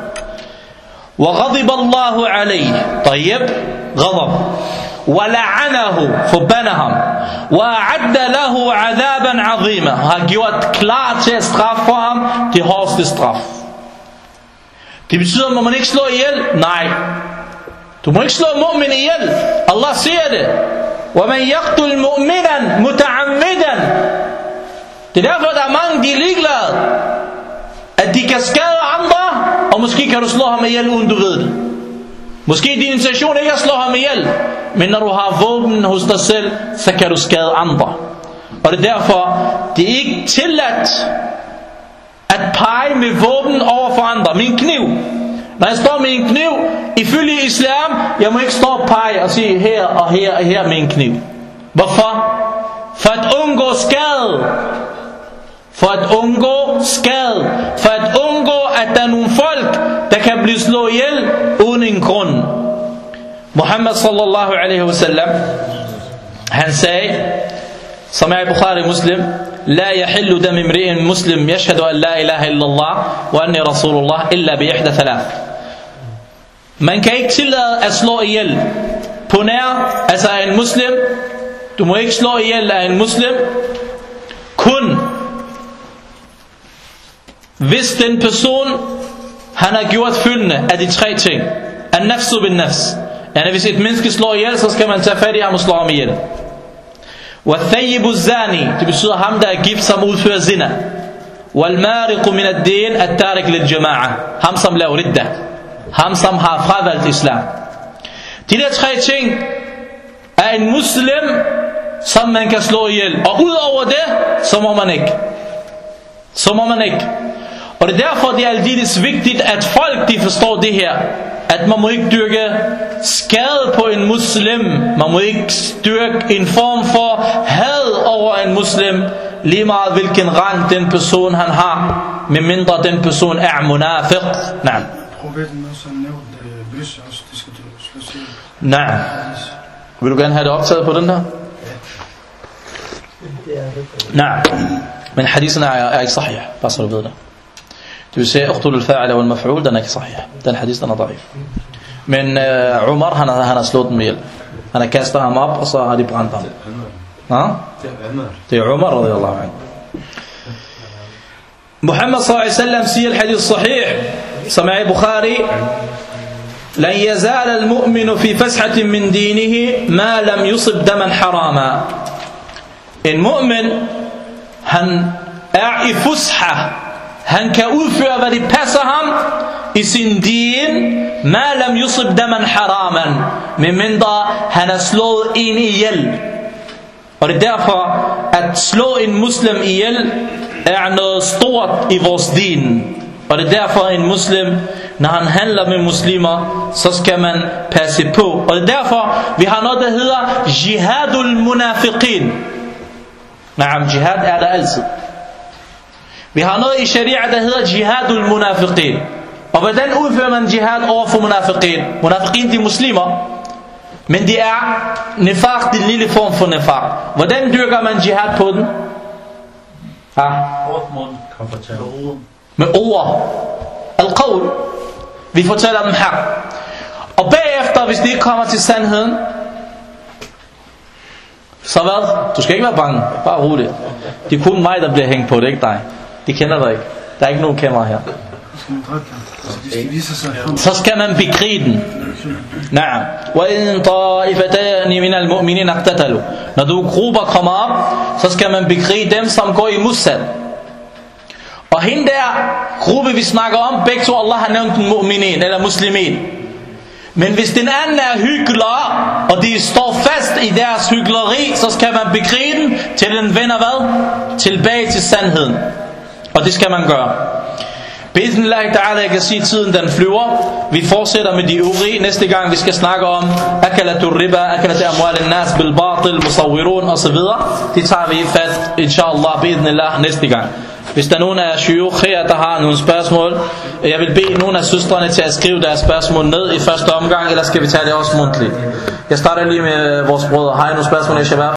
وغضب الله عليه. طيب غضب. ولعنه, forbander ham. وأعد له عذابا عظيما. Har gjort klar til at straffe for ham det hårdeste straf. Det betyder, at man ikke slå ihjel. Nej, du må ikke slå mu'min ihjel. Allah siger det. وَمَنْ يَقْتُلْ مُؤْمِنًا مُتَعَمِّدًا. Det er derfor, der er mange, de er ligeglade, at de kan skade andre, og måske kan du slå ham ihjel, uden du ved det. Måske din intention ikke er at slå ham ihjel, men når du har våben hos dig selv, så kan du skade andre. Og det er derfor, det er ikke tilladt at pege med våben over for andre. Min kniv. Når jeg står med en kniv, ifølge islam, jeg må ikke stå og pege og sige her og her og her med en kniv. Hvorfor? For at undgå skade. For at undgå skade. For at undgå, at der er nogle folk, der kan blive slået ihjel uden en grund. Muhammad sallallahu alaihi wasallam, han sagde, som er i Bukhari Muslim: لا يحل دم امرئ مسلم يشهد أن لا إله إلا الله وأني رسول الله إلا بإحدى ثلاث. Man kan ikke tillade at slå ihjel på nær, altså af en muslim. Du må ikke slå ihjel af en muslim, kun hvis den person, han har gjort følgende af de tre ting. An-nafsu bin-nafs. Yani hvis et menneske slår ihjel, så skal man tage fat i ham og slå ham ihjel. وَالثَّيِّبُ الزَّانِي. Det betyder ham, der er gift, som udfører zina. وَالْمَارِقُ مِنَ الدِّينِ التَّارِكُ لِلْجَمَاعَةِ. Ham, som laver ridda. Ham, som har fravalgt islam. De der tre ting er en muslim, som man kan slå ihjel. Og ud over det, så må man ikke. Så må man ikke. Og det er derfor, det er aldeles vigtigt, at folk de forstår det her. At man må ikke dyrke skade på en muslim. Man må ikke dyrke en form for had over over en muslim, lige meget hvilken rang den person han har, medmindre den person er munafiq. Nej. Profeten også har nævnt bøs også, det skal du slå sig. Nej. Vil du gerne have det optaget på den der? Nej. Men hadisen er ikke sahih, bare så du ved det. Det vil sige, اقتل الفاعل والمفعول, den er ikke sahih. Den hadis, den er da'if. Men Umar, han har slået dem ihjel. Han har kastet ham op, og så har de brændt ham. Det er Umar, radiyallahu anhu. Muhammad sallallahu alaihi wasallam siger i hadith sahih, som er i Bukhari: لن يزال المؤمن في فسحة من دينه ما لم يصب دما حراما. En mu'min, han er i fusha. Han kan udføre, hvad det passer ham i sin din, ma lam yusib daman haraman, medmindre han har slået en ihjel. Og det er derfor, at slå en muslim ihjel er noget stort i vores din. Og det er derfor, en muslim, når han handler med muslimer, så skal man passe på. Og det er derfor, vi har noget, der hedder jihadul munafiqin. Naam, jihad er der altid. Vi har noget i sharia, der hedder jihadul munafiqin. Og hvordan udfører man jihad over for munafiqin? Munafiqin, de muslimer, men de er nifaq, det er en lille form for nifaq. Hvordan dyrker man jihad på den? Med ord. Al-qawl. Vi fortæller dem haq. Og bagefter, hvis de ikke kommer til sandheden, så hvad? Du skal ikke være bange. Bare roligt. Det er kun mig, der bliver hængt på det, ikke dig. De kender dig ikke. Der er ikke nogen kamera her. Så skal man bekrige den. Na'am. وَإِن طَائِفَتَانِ مِنَ الْمُؤْمِنِينَ اقْتَتَلُوا. Når du grupper kommer op, så skal man bekrige dem, som går i modsat. Og hende der gruppe, vi snakker om, begge to, Allah har nævnt den mu'minin, eller muslimin. Men hvis den anden er hykler, og de står fast i deres hykleri, så skal man bekrige den, til den vender hvad? Tilbage til sandheden. Og det skal man gøre. Bismillah ta'ala, jeg kan sige, tiden den flyver. Vi fortsætter med de øvrige. Næste gang vi skal snakke om akalatul riba, akalatul amwal nas bil batil, musawwirun og så videre. Det tager vi fat, inshallah, bismillah, næste gang. Hvis der er nogen af shuyukh her, der har nogle spørgsmål, jeg vil bede nogle af søstrene til at skrive deres spørgsmål ned i første omgang, eller skal vi tage det også mundtligt? Jeg starter lige med vores brødre. Har I nogle spørgsmål, Shabab?